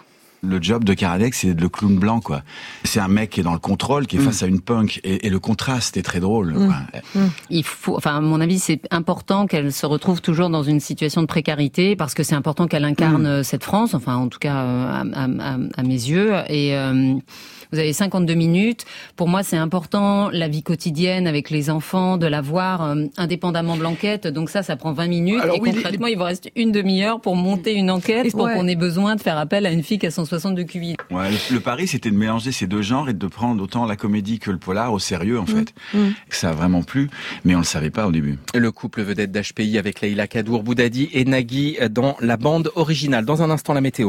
Le job de Karadec, c'est le clown blanc, quoi. C'est un mec qui est dans le contrôle, qui est face à une punk, et le contraste est très drôle. Il faut, à mon avis, c'est important qu'elle se retrouve toujours dans une situation de précarité, parce que c'est important qu'elle incarne cette France, en tout cas à mes yeux. Et vous avez 52 minutes. Pour moi, c'est important, la vie quotidienne avec les enfants, de la voir indépendamment de l'enquête. Donc ça prend 20 minutes. Alors, concrètement, il vous reste une demi-heure pour monter une enquête, pour qu'on ait besoin de faire appel à une fille qui a 160 de QI. Ouais, le pari, c'était de mélanger ces deux genres et de prendre autant la comédie que le polar au sérieux, en fait. Ça a vraiment plu, mais on le savait pas au début. Le couple vedette d'HPI avec Leïla Kadour Boudadi et Nagui dans la bande originale. Dans un instant, la météo.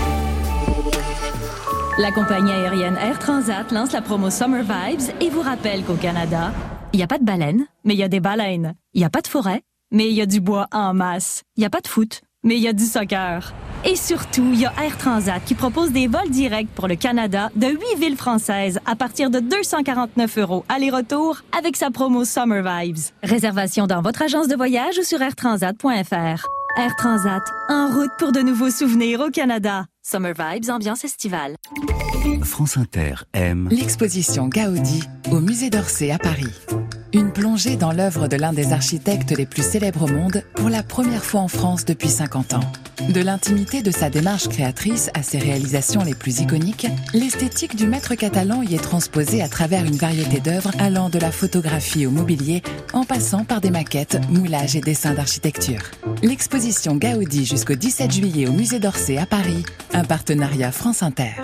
La compagnie aérienne Air Transat lance la promo Summer Vibes et vous rappelle qu'au Canada, il n'y a pas de baleines, mais il y a des baleines. Il n'y a pas de forêt, mais il y a du bois en masse. Il n'y a pas de foot, mais il y a du soccer. Et surtout, il y a Air Transat qui propose des vols directs pour le Canada de 8 villes françaises à partir de 249 € aller-retour avec sa promo Summer Vibes. Réservation dans votre agence de voyage ou sur airtransat.fr. Air Transat, en route pour de nouveaux souvenirs au Canada. Summer Vibes, ambiance estivale. France Inter aime l'exposition Gaudi au musée d'Orsay à Paris. Une plongée dans l'œuvre de l'un des architectes les plus célèbres au monde pour la première fois en France depuis 50 ans. De l'intimité de sa démarche créatrice à ses réalisations les plus iconiques, l'esthétique du maître catalan y est transposée à travers une variété d'œuvres allant de la photographie au mobilier, en passant par des maquettes, moulages et dessins d'architecture. L'exposition Gaudi jusqu'au 17 juillet au musée d'Orsay à Paris, un partenariat France Inter.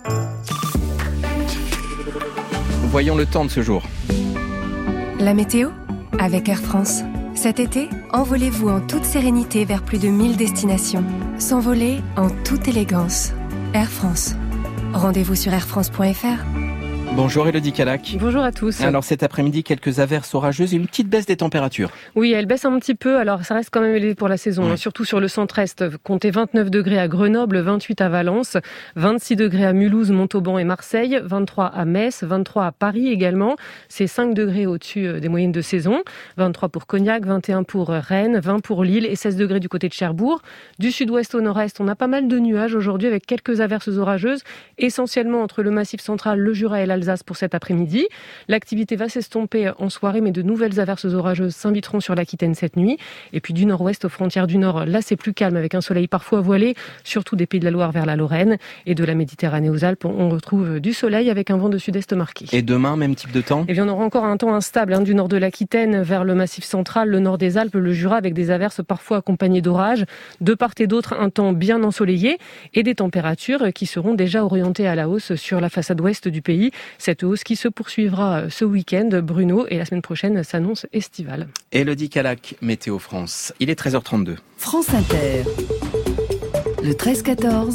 Voyons le temps de ce jour. La météo avec Air France. Cet été, envolez-vous en toute sérénité vers plus de 1000 destinations. S'envoler en toute élégance. Air France. Rendez-vous sur airfrance.fr. Bonjour Élodie Calac. Bonjour à tous. Alors cet après-midi, quelques averses orageuses et une petite baisse des températures. Oui, elle baisse un petit peu, alors ça reste quand même élevé pour la saison, surtout sur le centre-est. Comptez 29 degrés à Grenoble, 28 à Valence, 26 degrés à Mulhouse, Montauban et Marseille, 23 à Metz, 23 à Paris également. C'est 5 degrés au-dessus des moyennes de saison, 23 pour Cognac, 21 pour Rennes, 20 pour Lille et 16 degrés du côté de Cherbourg. Du sud-ouest au nord-est, on a pas mal de nuages aujourd'hui avec quelques averses orageuses, essentiellement entre le Massif central, le Jura et l'Alsace pour cet après-midi. L'activité va s'estomper en soirée, mais de nouvelles averses orageuses s'inviteront sur l'Aquitaine cette nuit. Et puis du nord-ouest aux frontières du nord, là c'est plus calme avec un soleil parfois voilé, surtout des Pays de la Loire vers la Lorraine et de la Méditerranée aux Alpes. On retrouve du soleil avec un vent de sud-est marqué. Et demain, même type de temps ? Eh bien, on aura encore un temps instable du nord de l'Aquitaine vers le Massif central, le nord des Alpes, le Jura avec des averses parfois accompagnées d'orages. De part et d'autre, un temps bien ensoleillé et des températures qui seront déjà orientées à la hausse sur la façade ouest du pays. Cette hausse qui se poursuivra ce week-end, Bruno, et la semaine prochaine s'annonce estivale. Élodie Calac, Météo France. Il est 13h32. France Inter. Le 13-14.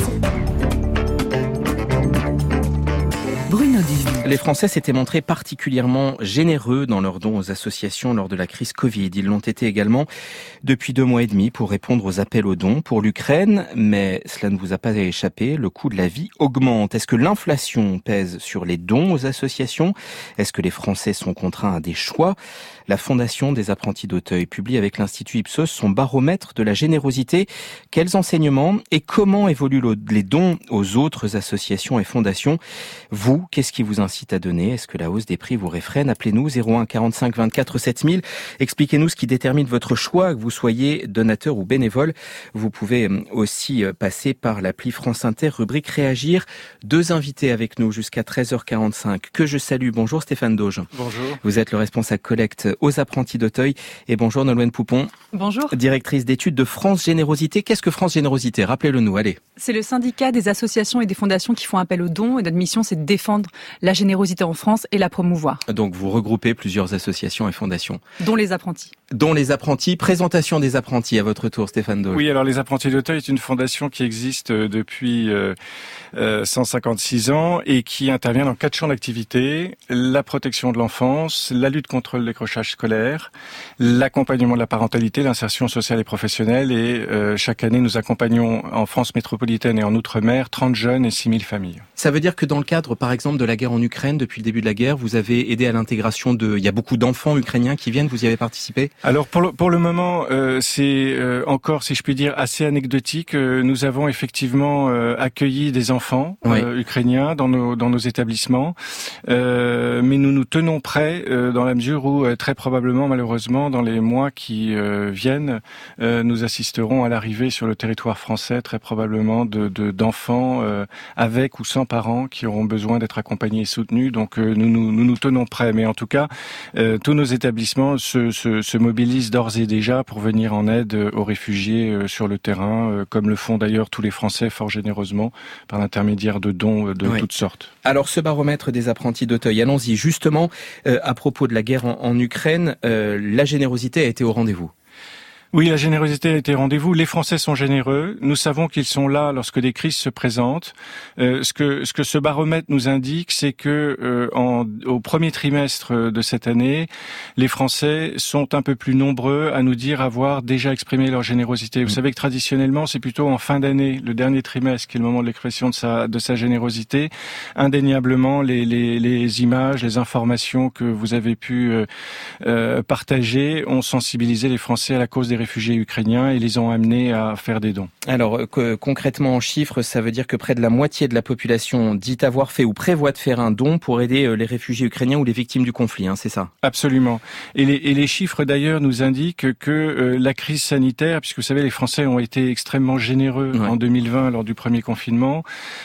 Bruno Duvier. Les Français s'étaient montrés particulièrement généreux dans leurs dons aux associations lors de la crise Covid. Ils l'ont été également depuis 2 mois et demi pour répondre aux appels aux dons pour l'Ukraine. Mais cela ne vous a pas échappé, le coût de la vie augmente. Est-ce que l'inflation pèse sur les dons aux associations ? Est-ce que les Français sont contraints à des choix ? La Fondation des apprentis d'Auteuil publie avec l'Institut Ipsos son baromètre de la générosité. Quels enseignements et comment évoluent les dons aux autres associations et fondations ? Vous, qu'est-ce qui vous incite à donner ? Est-ce que la hausse des prix vous réfrène ? Appelez-nous 01 45 24 7000. Expliquez-nous ce qui détermine votre choix, que vous soyez donateur ou bénévole. Vous pouvez aussi passer par l'appli France Inter, rubrique Réagir. 2 invités avec nous jusqu'à 13h45 que je salue. Bonjour Stéphane Dauge. Bonjour. Vous êtes le responsable collecte aux apprentis d'Auteuil. Et bonjour Nolwenn Poupon. Bonjour. Directrice d'études de France Générosité. Qu'est-ce que France Générosité ? Rappelez-le-nous, allez. C'est le syndicat des associations et des fondations qui font appel aux dons. Et notre mission, c'est de défendre la générosité en France et la promouvoir. Donc vous regroupez plusieurs associations et fondations. Dont les apprentis. Dont les apprentis. Présentation des apprentis à votre tour, Stéphane Dauge. Oui, alors les apprentis d'Auteuil est une fondation qui existe depuis 156 ans et qui intervient dans 4 champs d'activité. La protection de l'enfance, la lutte contre le décrochage scolaire, l'accompagnement de la parentalité, l'insertion sociale et professionnelle. Et chaque année, nous accompagnons en France métropolitaine et en Outre-mer 30 jeunes et 6000 familles. Ça veut dire que dans le cadre, par exemple, de la guerre en Ukraine, depuis le début de la guerre, vous avez aidé à l'intégration il y a beaucoup d'enfants ukrainiens qui viennent, vous y avez participé ? Alors pour le moment, c'est encore, si je puis dire, assez anecdotique. Nous avons effectivement accueilli des enfants ukrainiens dans nos établissements, mais nous nous tenons prêts dans la mesure où très probablement, malheureusement, dans les mois qui viennent, nous assisterons à l'arrivée sur le territoire français très probablement d'enfants avec ou sans parents qui auront besoin d'être accompagnés et soutenus. Donc nous nous tenons prêts, mais en tout cas, tous nos établissements se mobilisent d'ores et déjà pour venir en aide aux réfugiés sur le terrain, comme le font d'ailleurs tous les Français fort généreusement par l'intermédiaire de dons de toutes sortes. Alors ce baromètre des apprentis d'Auteuil, allons-y justement à propos de la guerre en Ukraine, la générosité a été au rendez-vous. Oui, la générosité a été au rendez-vous. Les Français sont généreux. Nous savons qu'ils sont là lorsque des crises se présentent. Ce que ce baromètre nous indique, c'est que au premier trimestre de cette année, les Français sont un peu plus nombreux à nous dire avoir déjà exprimé leur générosité. Vous savez que traditionnellement, c'est plutôt en fin d'année, le dernier trimestre, qui est le moment de l'expression de sa générosité. Indéniablement, les images, les informations que vous avez pu partager ont sensibilisé les Français à la cause des réfugiés ukrainiens et les ont amenés à faire des dons. Alors concrètement en chiffres, ça veut dire que près de la moitié de la population dit avoir fait ou prévoit de faire un don pour aider les réfugiés ukrainiens ou les victimes du conflit, c'est ça? Absolument. Et les chiffres d'ailleurs nous indiquent que la crise sanitaire, puisque vous savez les Français ont été extrêmement généreux en 2020 lors du premier confinement,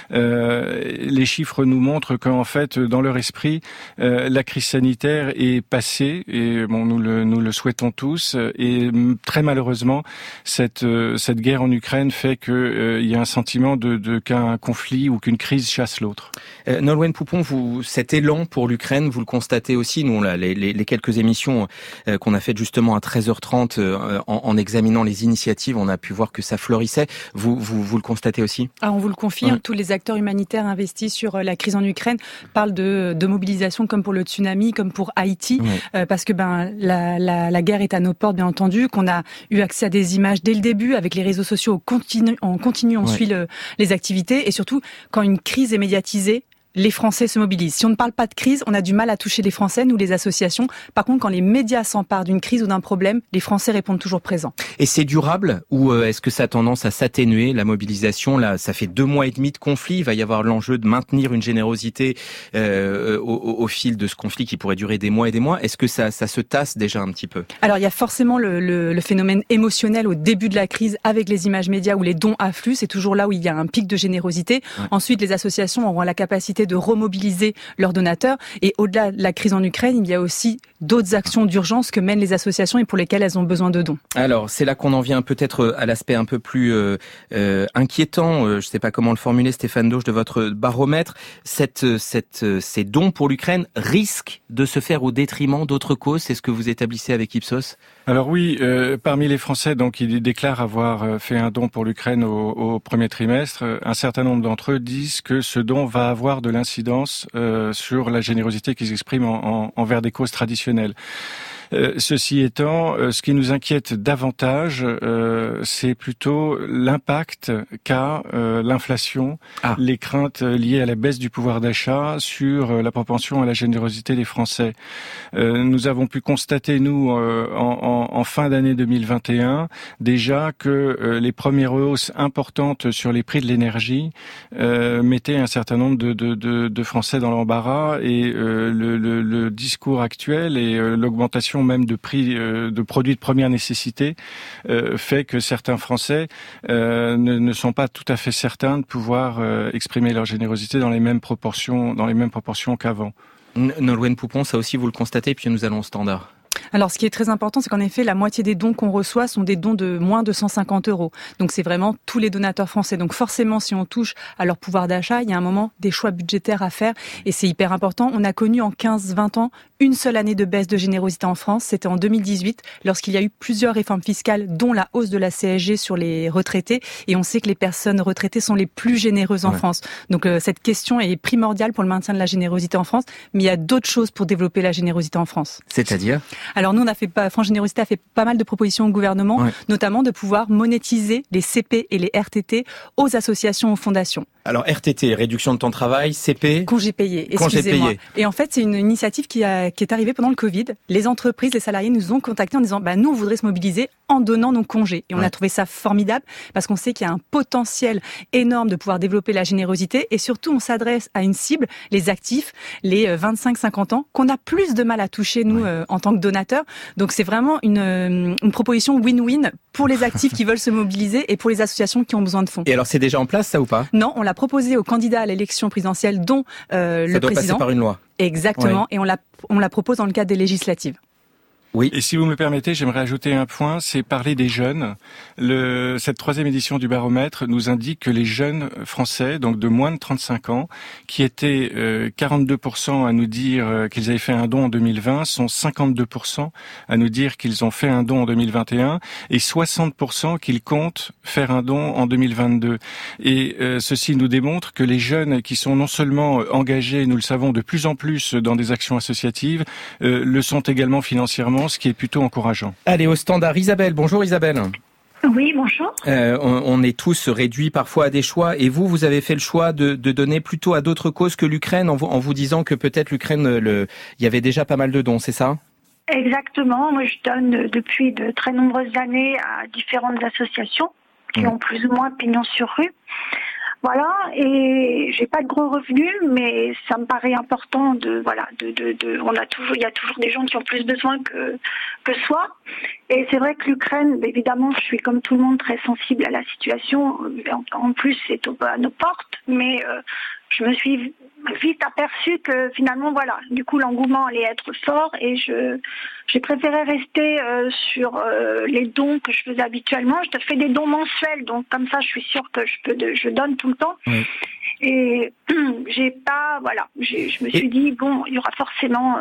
les chiffres nous montrent qu'en fait dans leur esprit la crise sanitaire est passée et bon nous le souhaitons tous et très malheureusement, cette guerre en Ukraine fait qu'il y a un sentiment qu'un conflit ou qu'une crise chasse l'autre. Nolwenn Poupon, cet élan pour l'Ukraine, vous le constatez aussi. Nous, les quelques émissions qu'on a faites justement à 13h30 en examinant les initiatives, on a pu voir que ça florissait. Vous le constatez aussi? On vous le confirme. Tous les acteurs humanitaires investis sur la crise en Ukraine parlent de mobilisation comme pour le tsunami, comme pour Haïti, parce que la guerre est à nos portes, bien entendu, qu'on a eu accès à des images dès le début avec les réseaux sociaux. On continue, on suit les activités et surtout quand une crise est médiatisée, les Français se mobilisent. Si on ne parle pas de crise, on a du mal à toucher les Français, nous les associations. Par contre, quand les médias s'emparent d'une crise ou d'un problème, les Français répondent toujours présents. Et c'est durable ou est-ce que ça a tendance à s'atténuer, la mobilisation? Là, ça fait 2 mois et demi de conflit. Il va y avoir l'enjeu de maintenir une générosité au fil de ce conflit qui pourrait durer des mois et des mois. Est-ce que ça se tasse déjà un petit peu? Alors, il y a forcément le phénomène émotionnel au début de la crise avec les images médias où les dons affluent. C'est toujours là où il y a un pic de générosité. Ensuite, les associations auront la capacité de remobiliser leurs donateurs. Et au-delà de la crise en Ukraine, il y a aussi d'autres actions d'urgence que mènent les associations et pour lesquelles elles ont besoin de dons. Alors, c'est là qu'on en vient peut-être à l'aspect un peu plus inquiétant. Je ne sais pas comment le formuler, Stéphane Dauge, de votre baromètre. Ces dons pour l'Ukraine risquent de se faire au détriment d'autres causes. C'est ce que vous établissez avec Ipsos? Alors oui, parmi les Français donc qui déclarent avoir fait un don pour l'Ukraine au premier trimestre, un certain nombre d'entre eux disent que ce don va avoir de l'incidence sur la générosité qu'ils expriment envers des causes traditionnelles. Ceci étant, ce qui nous inquiète davantage, c'est plutôt l'impact qu'a l'inflation, les craintes liées à la baisse du pouvoir d'achat sur la propension à la générosité des Français. Nous avons pu constater, nous, en fin d'année 2021, déjà que les premières hausses importantes sur les prix de l'énergie mettaient un certain nombre de Français dans l'embarras et le discours actuel et l'augmentation même de prix de produits de première nécessité fait que certains Français ne sont pas tout à fait certains de pouvoir exprimer leur générosité dans les mêmes proportions qu'avant. Nolwenn Poupon, ça aussi vous le constatez, puis nous allons au standard. Alors, ce qui est très important, c'est qu'en effet, la moitié des dons qu'on reçoit sont des dons de moins de 150 €. Donc, c'est vraiment tous les donateurs français. Donc, forcément, si on touche à leur pouvoir d'achat, il y a un moment des choix budgétaires à faire et c'est hyper important. On a connu en 15-20 ans une seule année de baisse de générosité en France. C'était en 2018, lorsqu'il y a eu plusieurs réformes fiscales, dont la hausse de la CSG sur les retraités. Et on sait que les personnes retraitées sont les plus généreuses en France. Donc, cette question est primordiale pour le maintien de la générosité en France. Mais il y a d'autres choses pour développer la générosité en France. C'est-à-dire ? Alors nous, France Générosité a fait pas mal de propositions au gouvernement, notamment de pouvoir monétiser les CP et les RTT aux associations, aux fondations. Alors RTT, réduction de temps de travail, CP, congé payé. Excusez-moi. Et en fait, c'est une initiative qui est arrivée pendant le Covid. Les entreprises, les salariés nous ont contactés en disant nous on voudrait se mobiliser en donnant nos congés. Et on a trouvé ça formidable parce qu'on sait qu'il y a un potentiel énorme de pouvoir développer la générosité et surtout on s'adresse à une cible, les actifs, les 25-50 ans qu'on a plus de mal à toucher nous en tant que donateurs. Donc c'est vraiment une proposition win-win pour les actifs qui veulent se mobiliser et pour les associations qui ont besoin de fonds. Et alors c'est déjà en place ça ou pas ? Non, on l'a proposé aux candidats à l'élection présidentielle, dont le président. Ça doit passer par une loi. Exactement, et on la propose dans le cadre des législatives. Oui. Et si vous me permettez, j'aimerais ajouter un point, c'est parler des jeunes. Cette 3e édition du baromètre nous indique que les jeunes français, donc de moins de 35 ans, qui étaient 42% à nous dire qu'ils avaient fait un don en 2020, sont 52% à nous dire qu'ils ont fait un don en 2021 et 60% qu'ils comptent faire un don en 2022. Et ceci nous démontre que les jeunes qui sont non seulement engagés, nous le savons de plus en plus dans des actions associatives, le sont également financièrement, ce qui est plutôt encourageant. Allez, au standard, Isabelle. Bonjour Isabelle. Oui, bonjour. On est tous réduits parfois à des choix et vous avez fait le choix de donner plutôt à d'autres causes que l'Ukraine en vous disant que peut-être l'Ukraine, il y avait déjà pas mal de dons, c'est ça ? Exactement. Moi, je donne depuis de très nombreuses années à différentes associations qui ont plus ou moins pignon sur rue. Voilà, et j'ai pas de gros revenus, mais ça me paraît important il y a toujours des gens qui ont plus besoin que soi. Et c'est vrai que l'Ukraine, évidemment, je suis comme tout le monde très sensible à la situation. En plus, c'est à nos portes, mais je me suis vite aperçue que finalement, du coup, l'engouement allait être fort et j'ai préféré rester sur les dons que je faisais habituellement. Je fais des dons mensuels, donc comme ça, je suis sûre que je donne tout le temps. Oui. Et je me suis dit, il y aura forcément...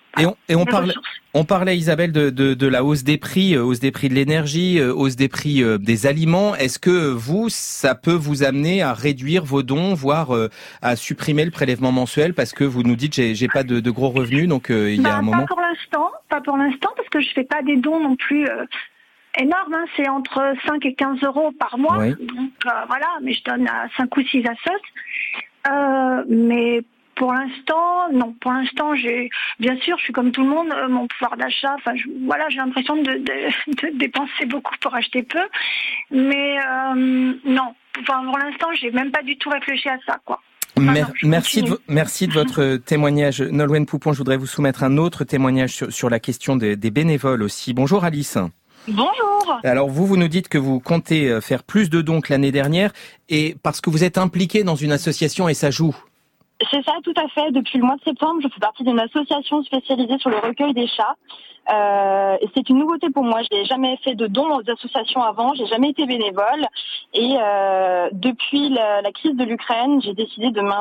On parlait, Isabelle, de la hausse des prix de l'énergie, hausse des prix des aliments. Est-ce que ça peut vous amener à réduire vos dons, voire à supprimer le prélèvement mensuel parce que vous nous dites j'ai pas de gros revenus, donc il y a un moment. Pas pour l'instant, parce que je fais pas des dons non plus énormes. C'est entre 5 et 15 euros par mois. Oui. Donc mais je donne à 5 ou 6 assos. Mais pour l'instant, non. Pour l'instant, bien sûr, je suis comme tout le monde, mon pouvoir d'achat. J'ai l'impression de dépenser beaucoup pour acheter peu, mais non. Pour l'instant, j'ai même pas du tout réfléchi à ça, quoi. Merci de votre témoignage, Nolwenn Poupon. Je voudrais vous soumettre un autre témoignage sur la question des bénévoles aussi. Bonjour Alice. Bonjour. Alors vous nous dites que vous comptez faire plus de dons que l'année dernière, et parce que vous êtes impliqué dans une association et ça joue. C'est ça, tout à fait. Depuis le mois de septembre, je fais partie d'une association spécialisée sur le recueil des chats. Et c'est une nouveauté pour moi. Je n'ai jamais fait de dons aux associations avant. J'ai jamais été bénévole. Et depuis la crise de l'Ukraine, j'ai décidé de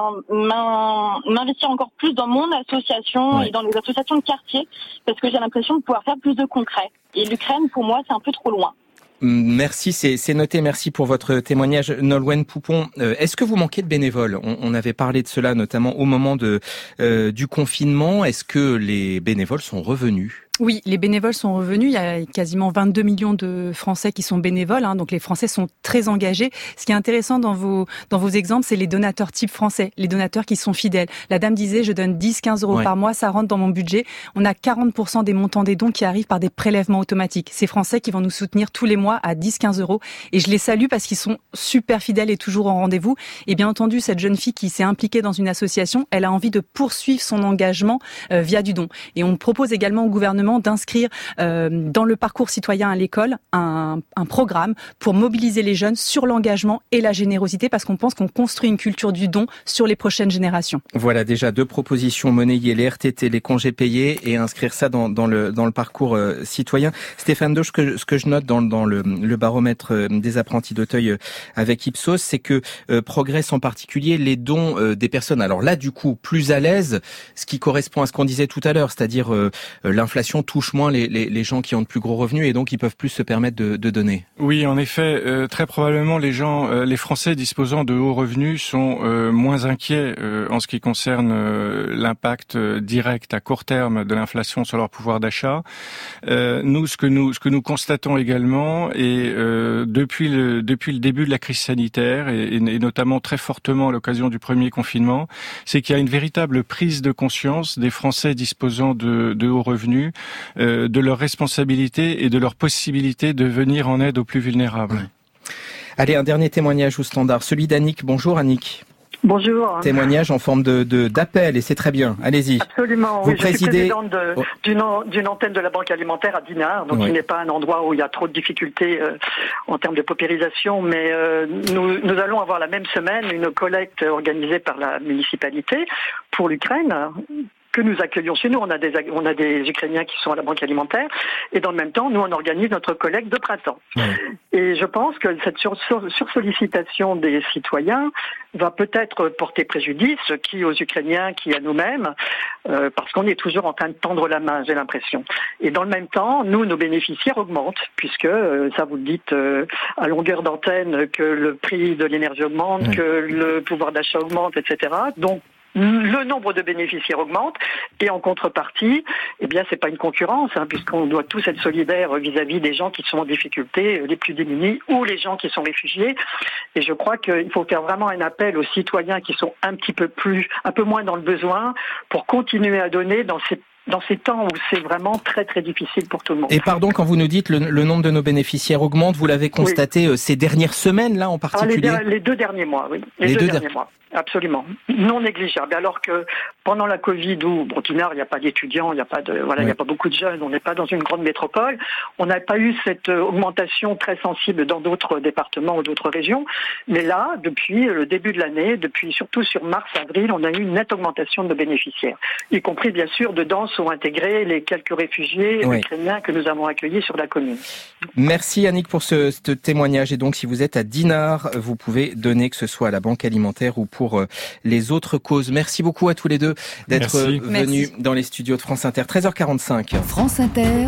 m'investir encore plus dans mon association et dans les associations de quartier, parce que j'ai l'impression de pouvoir faire plus de concret. Et l'Ukraine, pour moi, c'est un peu trop loin. Merci, c'est noté. Merci pour votre témoignage, Nolwenn Poupon. Est-ce que vous manquez de bénévoles ? On avait parlé de cela notamment au moment du confinement. Est-ce que les bénévoles sont revenus ? Oui, les bénévoles sont revenus. Il y a quasiment 22 millions de Français qui sont bénévoles. Donc les Français sont très engagés. Ce qui est intéressant dans vos exemples, c'est les donateurs type français, les donateurs qui sont fidèles. La dame disait, je donne 10-15 euros par mois, ça rentre dans mon budget. On a 40% des montants des dons qui arrivent par des prélèvements automatiques. Ces Français qui vont nous soutenir tous les mois à 10-15 euros. Et je les salue parce qu'ils sont super fidèles et toujours en rendez-vous. Et bien entendu, cette jeune fille qui s'est impliquée dans une association, elle a envie de poursuivre son engagement via du don. Et on propose également au gouvernement d'inscrire dans le parcours citoyen à l'école un programme pour mobiliser les jeunes sur l'engagement et la générosité, parce qu'on pense qu'on construit une culture du don sur les prochaines générations. Voilà déjà 2 propositions monnayées, les RTT, les congés payés, et inscrire ça dans le parcours citoyen. Stéphane Dauch, ce que je note dans le baromètre des apprentis d'Auteuil avec Ipsos, c'est que progressent en particulier les dons des personnes. Alors là, du coup, plus à l'aise, ce qui correspond à ce qu'on disait tout à l'heure, c'est-à-dire l'inflation l'inflation touche moins les gens qui ont de plus gros revenus et donc ils peuvent plus se permettre de donner. Oui, en effet, très probablement les Français disposant de hauts revenus sont moins inquiets en ce qui concerne l'impact direct à court terme de l'inflation sur leur pouvoir d'achat. Nous, ce que nous constatons également, et depuis le début de la crise sanitaire et notamment très fortement à l'occasion du premier confinement, c'est qu'il y a une véritable prise de conscience des Français disposant de hauts revenus, de leur responsabilité et de leur possibilité de venir en aide aux plus vulnérables. Ouais. Allez, un dernier témoignage au standard, celui d'Annick. Bonjour Annick. Bonjour. Témoignage en forme d'appel, et c'est très bien. Allez-y. Absolument. Vous oui, présidez... Je suis présidente d'une antenne de la Banque alimentaire à Dinard, donc il n'est pas un endroit où il y a trop de difficultés en termes de paupérisation, mais nous allons avoir la même semaine une collecte organisée par la municipalité pour l'Ukraine, que nous accueillons chez nous. On a des Ukrainiens qui sont à la Banque alimentaire, et dans le même temps, nous, on organise notre collecte de printemps. Ouais. Et je pense que cette sursollicitation des citoyens va peut-être porter préjudice, qui aux Ukrainiens, qui à nous-mêmes, parce qu'on est toujours en train de tendre la main, j'ai l'impression. Et dans le même temps, nous, nos bénéficiaires augmentent, puisque, ça vous le dites à longueur d'antenne, que le prix de l'énergie augmente, que le pouvoir d'achat augmente, etc. Donc, le nombre de bénéficiaires augmente, et en contrepartie, eh bien, c'est pas une concurrence, puisqu'on doit tous être solidaires vis-à-vis des gens qui sont en difficulté, les plus démunis, ou les gens qui sont réfugiés. Et je crois qu'il faut faire vraiment un appel aux citoyens qui sont un peu moins dans le besoin, pour continuer à donner dans ces temps où c'est vraiment très très difficile pour tout le monde. Et pardon, quand vous nous dites le nombre de nos bénéficiaires augmente, vous l'avez constaté ces dernières semaines là en particulier? Les 2 derniers mois, oui. Les deux derniers mois. Absolument. Non négligeable. Alors que pendant la Covid, où, Dinard, il n'y a pas d'étudiants, il n'y a pas beaucoup de jeunes, on n'est pas dans une grande métropole, on n'a pas eu cette augmentation très sensible dans d'autres départements ou d'autres régions. Mais là, depuis le début de l'année, surtout sur mars-avril, on a eu une nette augmentation de nos bénéficiaires. Y compris, bien sûr, dedans sont intégrés les quelques réfugiés ukrainiens que nous avons accueillis sur la commune. Merci Annick pour ce témoignage. Et donc, si vous êtes à Dinard, vous pouvez donner, que ce soit à la Banque alimentaire ou pour les autres causes. Merci beaucoup à tous les deux d'être venus dans les studios de France Inter. 13h45. France Inter,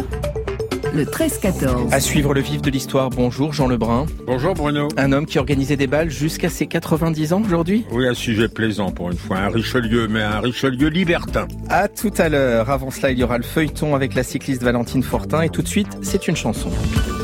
le 13-14. À suivre le vif de l'histoire. Bonjour Jean Lebrun. Bonjour Bruno. Un homme qui organisait des bals jusqu'à ses 90 ans aujourd'hui. Oui, un sujet plaisant pour une fois. Un Richelieu, mais un Richelieu libertin. À tout à l'heure. Avant cela, il y aura le feuilleton avec la cycliste Valentine Fortin. Et tout de suite, c'est une chanson.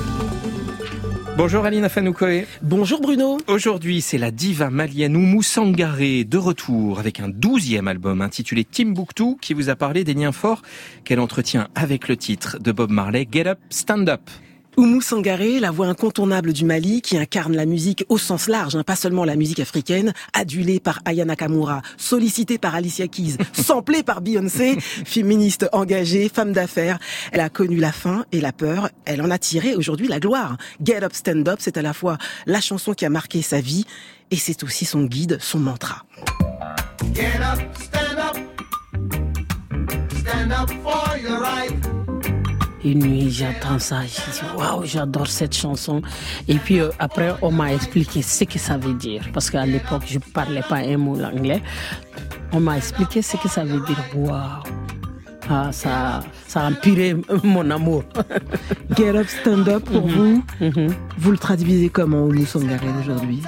Bonjour Aline Afanoukoé. Bonjour Bruno. Aujourd'hui, c'est la diva malienne Oumou Sangaré de retour avec un 12e album intitulé Timbuktu qui vous a parlé des liens forts qu'elle entretient avec le titre de Bob Marley, Get Up, Stand Up. Oumou Sangaré, la voix incontournable du Mali, qui incarne la musique au sens large, pas seulement la musique africaine, adulée par Aya Nakamura, sollicitée par Alicia Keys, samplée par Beyoncé, féministe engagée, femme d'affaires. Elle a connu la faim et la peur, elle en a tiré aujourd'hui la gloire. Get Up, Stand Up, c'est à la fois la chanson qui a marqué sa vie et c'est aussi son guide, son mantra. Get up, stand up for your right. Une nuit, j'entends ça, je dis waouh, j'adore cette chanson. Et puis après, on m'a expliqué ce que ça veut dire. Parce qu'à l'époque, je ne parlais pas un mot l'anglais. On m'a expliqué ce que ça veut dire. Waouh, ça a empiré mon amour. Get Up, Stand Up, pour vous, vous le traduisez comment, Oumou Sangaré, aujourd'hui?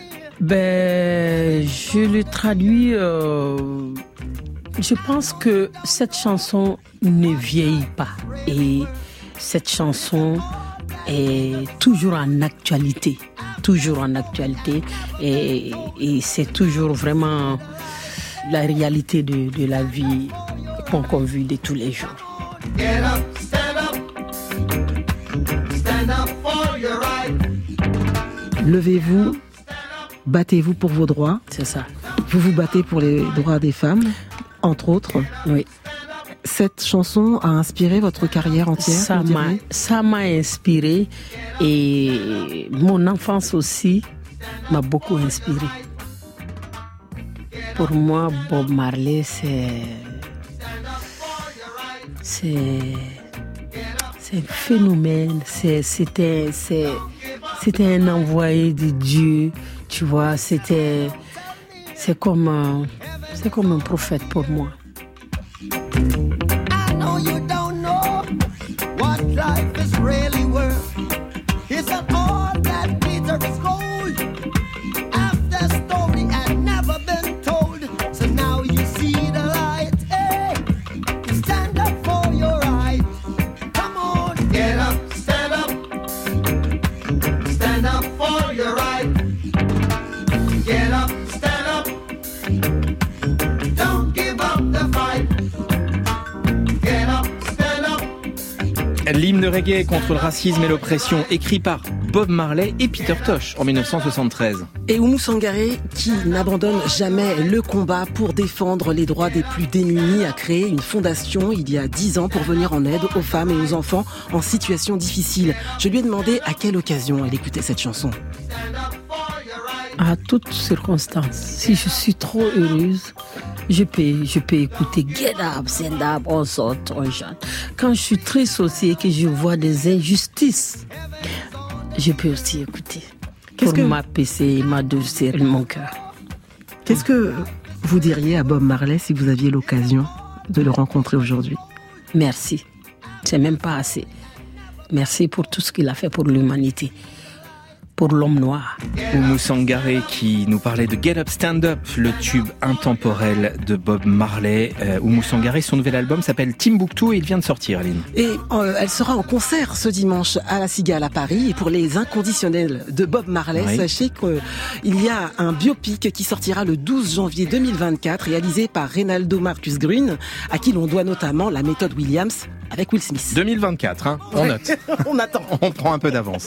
Je le traduis... Je pense que cette chanson ne vieillit pas et cette chanson est toujours en actualité et c'est toujours vraiment la réalité de la vie qu'on vit de tous les jours. Get up, stand up for your right. Levez-vous, battez-vous pour vos droits. C'est ça. Vous vous battez pour les droits des femmes, entre autres. Oui. Cette chanson a inspiré votre carrière entière? Ça m'a inspiré et mon enfance aussi m'a beaucoup inspiré. Pour moi, Bob Marley, c'est un phénomène. C'était un envoyé de Dieu, tu vois. C'est comme un prophète pour moi. I know you don't know stand up for your right. Get up, stand up. Don't give up the fight. Get up, stand up. L'hymne reggae contre le racisme et l'oppression, écrit par Bob Marley et Peter Tosh en 1973. Et Oumou Sangaré, qui n'abandonne jamais le combat pour défendre les droits des plus démunis, a créé une fondation il y a 10 ans pour venir en aide aux femmes et aux enfants en situation difficile. Je lui ai demandé à quelle occasion elle écoutait cette chanson. À toutes circonstances. Si je suis trop heureuse, je peux écouter Get Up, Stand Up, on saute, on chante. Quand je suis triste aussi et que je vois des injustices, je peux aussi écouter pour m'apaiser et m'adoucir mon cœur. Qu'est-ce que vous diriez à Bob Marley si vous aviez l'occasion de le rencontrer aujourd'hui? Merci. C'est même pas assez. Merci pour tout ce qu'il a fait pour l'humanité. Pour l'homme noir. Oumou Sangaré qui nous parlait de Get Up Stand Up, le tube intemporel de Bob Marley. Oumou Sangaré, son nouvel album s'appelle Timbuktu et il vient de sortir, Aline. Et elle sera en concert ce dimanche à la Cigale à Paris. Et pour les inconditionnels de Bob Marley, sachez qu'il y a un biopic qui sortira le 12 janvier 2024, réalisé par Reynaldo Marcus Green, à qui l'on doit notamment la méthode Williams avec Will Smith. 2024, hein, on note. On attend. On prend un peu d'avance.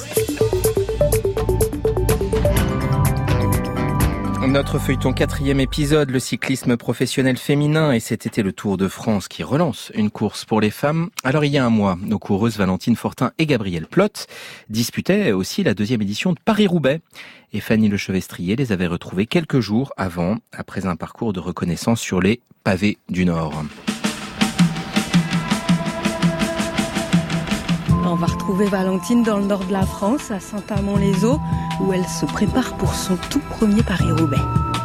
Notre feuilleton 4e épisode, le cyclisme professionnel féminin, et cet été le Tour de France qui relance une course pour les femmes. Alors il y a un mois, nos coureuses Valentine Fortin et Gabrielle Plot disputaient aussi la 2e édition de Paris-Roubaix. Et Fanny Lechevestrier les avait retrouvées quelques jours avant, après un parcours de reconnaissance sur les pavés du Nord. On va retrouver Valentine dans le nord de la France, à Saint-Amand-les-Eaux, où elle se prépare pour son tout premier Paris-Roubaix.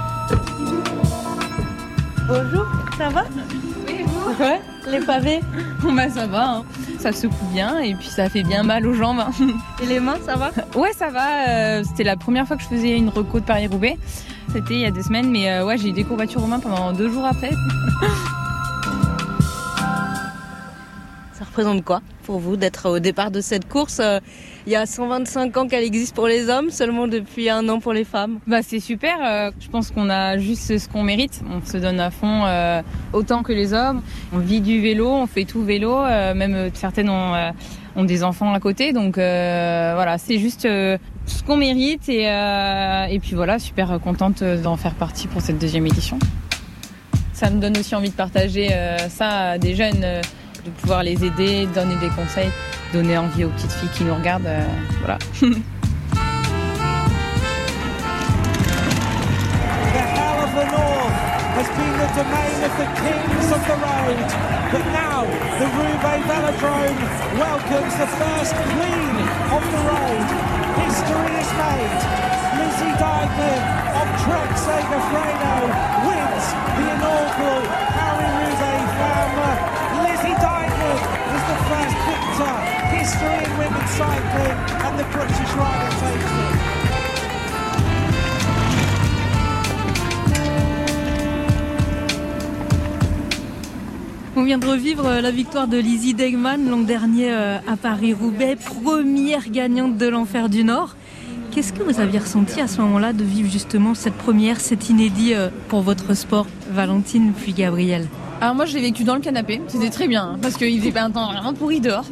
Bonjour, ça va? Oui, vous? Ouais, les pavés? Bah ça va, hein. Ça secoue bien et puis ça fait bien mal aux jambes. Et les mains, ça va? Ouais, ça va. C'était la première fois que je faisais une reco de Paris-Roubaix. C'était il y a 2 semaines, mais ouais, j'ai eu des courbatures aux mains pendant 2 jours après. Ça représente quoi pour vous d'être au départ de cette course? Il y a 125 ans qu'elle existe pour les hommes, seulement depuis 1 an pour les femmes. Bah c'est super, je pense qu'on a juste ce qu'on mérite. On se donne à fond autant que les hommes. On vit du vélo, on fait tout vélo, même certaines ont des enfants à côté. Donc voilà, c'est juste ce qu'on mérite et puis voilà, super contente d'en faire partie pour cette 2e édition. Ça me donne aussi envie de partager ça à des jeunes, de pouvoir les aider, donner des conseils, donner envie aux petites filles qui nous regardent. Voilà. The hell of the North has been the domain of the kings of the road, but now the Roubaix Velodrome welcomes the first queen of the road. History is made. Lizzie Deignan of Trek Segafredo wins the inaugural Paris-Roubaix Femme. Lizzie Deignan is the first victor. History in women's cycling, and the British rider takes it. On vient de revivre la victoire de Lizzie Deignan l'an dernier à Paris-Roubaix, première gagnante de l'Enfer du Nord. Qu'est-ce que vous aviez ressenti à ce moment-là de vivre justement cette première, cet inédit pour votre sport, Valentine puis Gabrielle? Alors moi je l'ai vécu dans le canapé, c'était très bien, parce qu'il faisait pas un temps vraiment pourri dehors.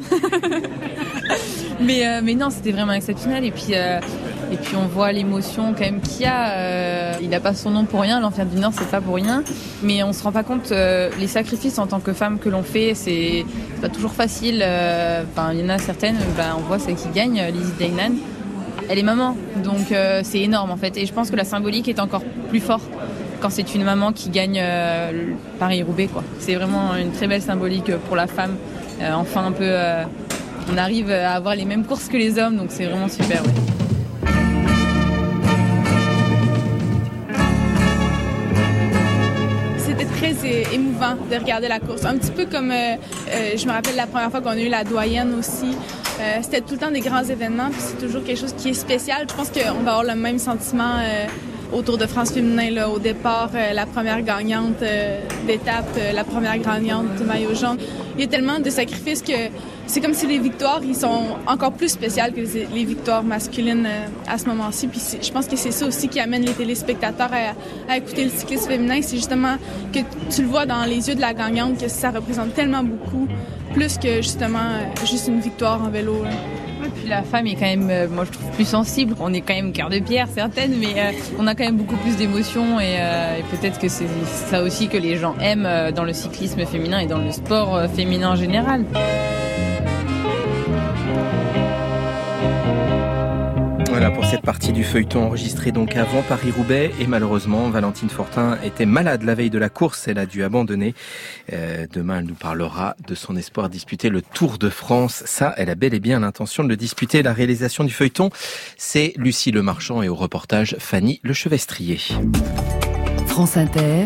mais non, c'était vraiment exceptionnel et puis on voit l'émotion quand même qu'il y a. Il n'a pas son nom pour rien, l'Enfer du Nord, c'est pas pour rien. Mais on se rend pas compte les sacrifices en tant que femme que l'on fait, c'est pas toujours facile. Enfin, il y en a certaines, on voit celle qui gagne, Lizzie Deignan. Elle est maman, donc c'est énorme en fait. Et je pense que la symbolique est encore plus forte quand c'est une maman qui gagne Paris-Roubaix, quoi. C'est vraiment une très belle symbolique pour la femme. Enfin un peu, on arrive à avoir les mêmes courses que les hommes, donc c'est vraiment super. Ouais. C'était très émouvant de regarder la course. Un petit peu comme, je me rappelle la première fois qu'on a eu la doyenne aussi. C'était tout le temps des grands événements, puis c'est toujours quelque chose qui est spécial. Je pense qu'on va avoir le même sentiment au Tour de France féminin, là, au départ, la première gagnante d'étape, la première gagnante de maillot jaune. Il y a tellement de sacrifices que c'est comme si les victoires, ils sont encore plus spéciales que les victoires masculines à ce moment-ci. Puis je pense que c'est ça aussi qui amène les téléspectateurs à écouter le cyclisme féminin. C'est justement que tu le vois dans les yeux de la gagnante que ça représente tellement beaucoup, plus que justement juste une victoire en vélo. Là. Et puis la femme est quand même, moi je trouve, plus sensible. On est quand même cœur de pierre, certaines, mais on a quand même beaucoup plus d'émotions et peut-être que c'est ça aussi que les gens aiment dans le cyclisme féminin et dans le sport féminin en général. Voilà pour cette partie du feuilleton enregistrée donc avant Paris-Roubaix et malheureusement Valentine Fortin était malade la veille de la course, elle a dû abandonner. Demain elle nous parlera de son espoir de disputer le Tour de France. Ça, elle a bel et bien l'intention de le disputer. La réalisation du feuilleton, c'est Lucie Lemarchand et au reportage Fanny Lechevestrier. France Inter.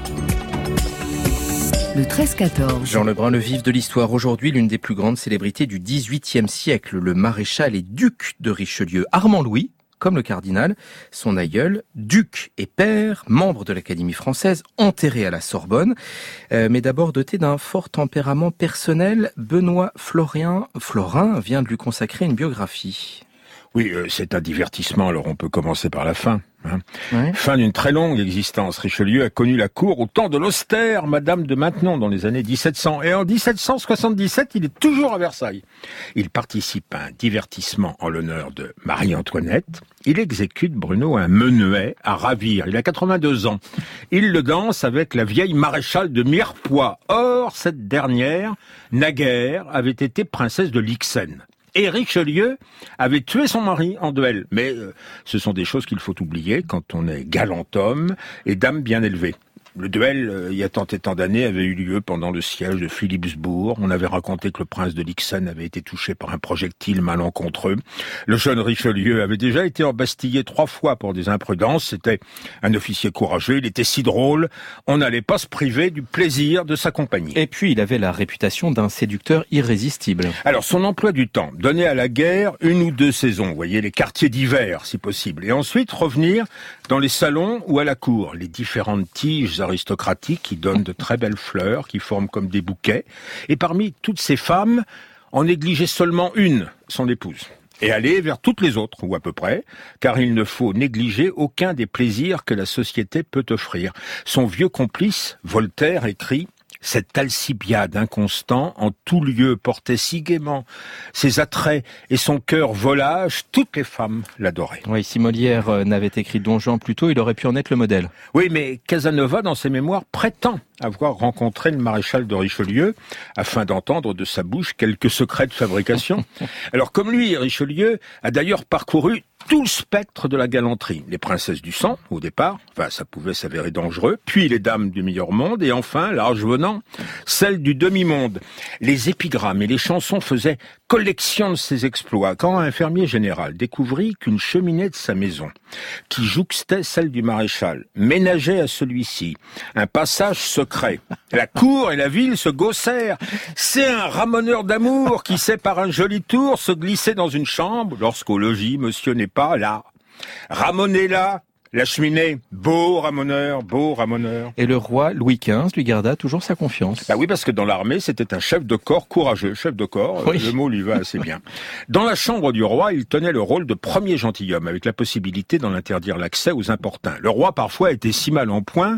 Le 13-14. Jean Lebrun, le vif de l'histoire. Aujourd'hui, l'une des plus grandes célébrités du XVIIIe siècle, le maréchal et duc de Richelieu, Armand Louis, comme le cardinal, son aïeul, duc et père, membre de l'Académie française, enterré à la Sorbonne, mais d'abord doté d'un fort tempérament personnel. Benoît Florin vient de lui consacrer une biographie. Oui, c'est un divertissement, alors on peut commencer par la fin. Ouais. Fin d'une très longue existence. Richelieu a connu la cour au temps de l'austère Madame de Maintenon dans les années 1700. Et en 1777, il est toujours à Versailles. Il participe à un divertissement en l'honneur de Marie-Antoinette. Il exécute, Bruno, un menuet à ravir. Il a 82 ans. Il le danse avec la vieille maréchale de Mirepoix. Or, cette dernière, naguère, avait été princesse de Lixène. Et Richelieu avait tué son mari en duel. Mais ce sont des choses qu'il faut oublier quand on est galant homme et dame bien élevée. Le duel, il y a tant et tant d'années, avait eu lieu pendant le siège de Philipsbourg. On avait raconté que le prince de Lixène avait été touché par un projectile malencontreux. Le jeune Richelieu avait déjà été embastillé 3 fois pour des imprudences. C'était un officier courageux, il était si drôle, on n'allait pas se priver du plaisir de sa compagnie. Et puis, il avait la réputation d'un séducteur irrésistible. Alors, son emploi du temps, donner à la guerre 1 ou 2 saisons, vous voyez, les quartiers d'hiver, si possible. Et ensuite, revenir dans les salons ou à la cour, les différentes tiges aristocratiques qui donnent de très belles fleurs, qui forment comme des bouquets. Et parmi toutes ces femmes, en négliger seulement une, son épouse. Et aller vers toutes les autres, ou à peu près, car il ne faut négliger aucun des plaisirs que la société peut offrir. Son vieux complice, Voltaire, écrit: cet Alcibiade inconstant, en tout lieu portait si gaiement ses attraits et son cœur volage, toutes les femmes l'adoraient. Oui, si Molière n'avait écrit Don Juan plus tôt, il aurait pu en être le modèle. Oui, mais Casanova, dans ses mémoires, prétend avoir rencontré le maréchal de Richelieu afin d'entendre de sa bouche quelques secrets de fabrication. Alors, comme lui, Richelieu a d'ailleurs parcouru tout le spectre de la galanterie. Les princesses du sang, au départ, enfin, ça pouvait s'avérer dangereux, puis les dames du meilleur monde, et enfin, l'âge venant, celles du demi-monde. Les épigrammes et les chansons faisaient collection de ses exploits. Quand un fermier général découvrit qu'une cheminée de sa maison, qui jouxtait celle du maréchal, ménageait à celui-ci un passage secret, la cour et la ville se gaussèrent. C'est un ramoneur d'amour qui sait par un joli tour se glisser dans une chambre lorsqu'au logis monsieur n'est pas là. Ramonez-la, la cheminée, beau ramoneur, beau ramoneur. Et le roi Louis XV lui garda toujours sa confiance. Bah oui, parce que dans l'armée, c'était un chef de corps courageux. Chef de corps, oui. Le mot lui va assez bien. Dans la chambre du roi, il tenait le rôle de premier gentilhomme, avec la possibilité d'en interdire l'accès aux importuns. Le roi, parfois, était si mal en point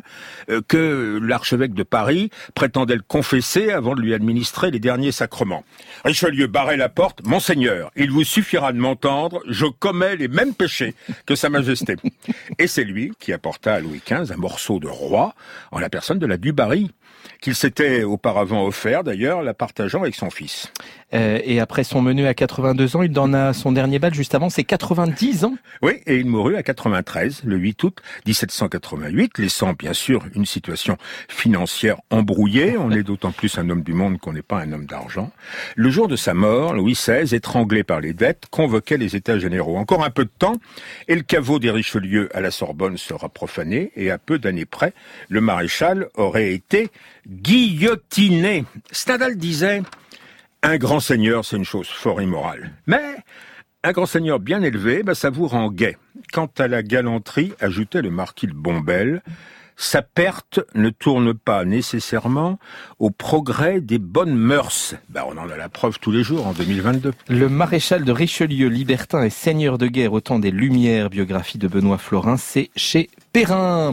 que l'archevêque de Paris prétendait le confesser avant de lui administrer les derniers sacrements. Richelieu barrait la porte. « Monseigneur, il vous suffira de m'entendre, je commets les mêmes péchés que Sa Majesté. » Et c'est lui qui apporta à Louis XV un morceau de roi en la personne de la du Barry, qu'il s'était auparavant offert d'ailleurs, la partageant avec son fils. Et après son menu à 82 ans, il donna son dernier bal juste avant ses 90 ans. Oui, et il mourut à 93, le 8 août 1788, laissant bien sûr une situation financière embrouillée. On est d'autant plus un homme du monde qu'on n'est pas un homme d'argent. Le jour de sa mort, Louis XVI, étranglé par les dettes, convoquait les États généraux. Encore un peu de temps, et le caveau des Richelieu à la Sorbonne sera profané, et à peu d'années près, le maréchal aurait été guillotiné. Stendhal disait: un grand seigneur, c'est une chose fort immorale. Mais Un grand seigneur bien élevé, ça vous rend gai. Quant à la galanterie, ajoutait le marquis de Bombelle, sa perte ne tourne pas nécessairement au progrès des bonnes mœurs. On en a la preuve tous les jours en 2022. Le maréchal de Richelieu, libertin et seigneur de guerre au temps des Lumières, biographie de Benoît Florin, c'est chez Perrin.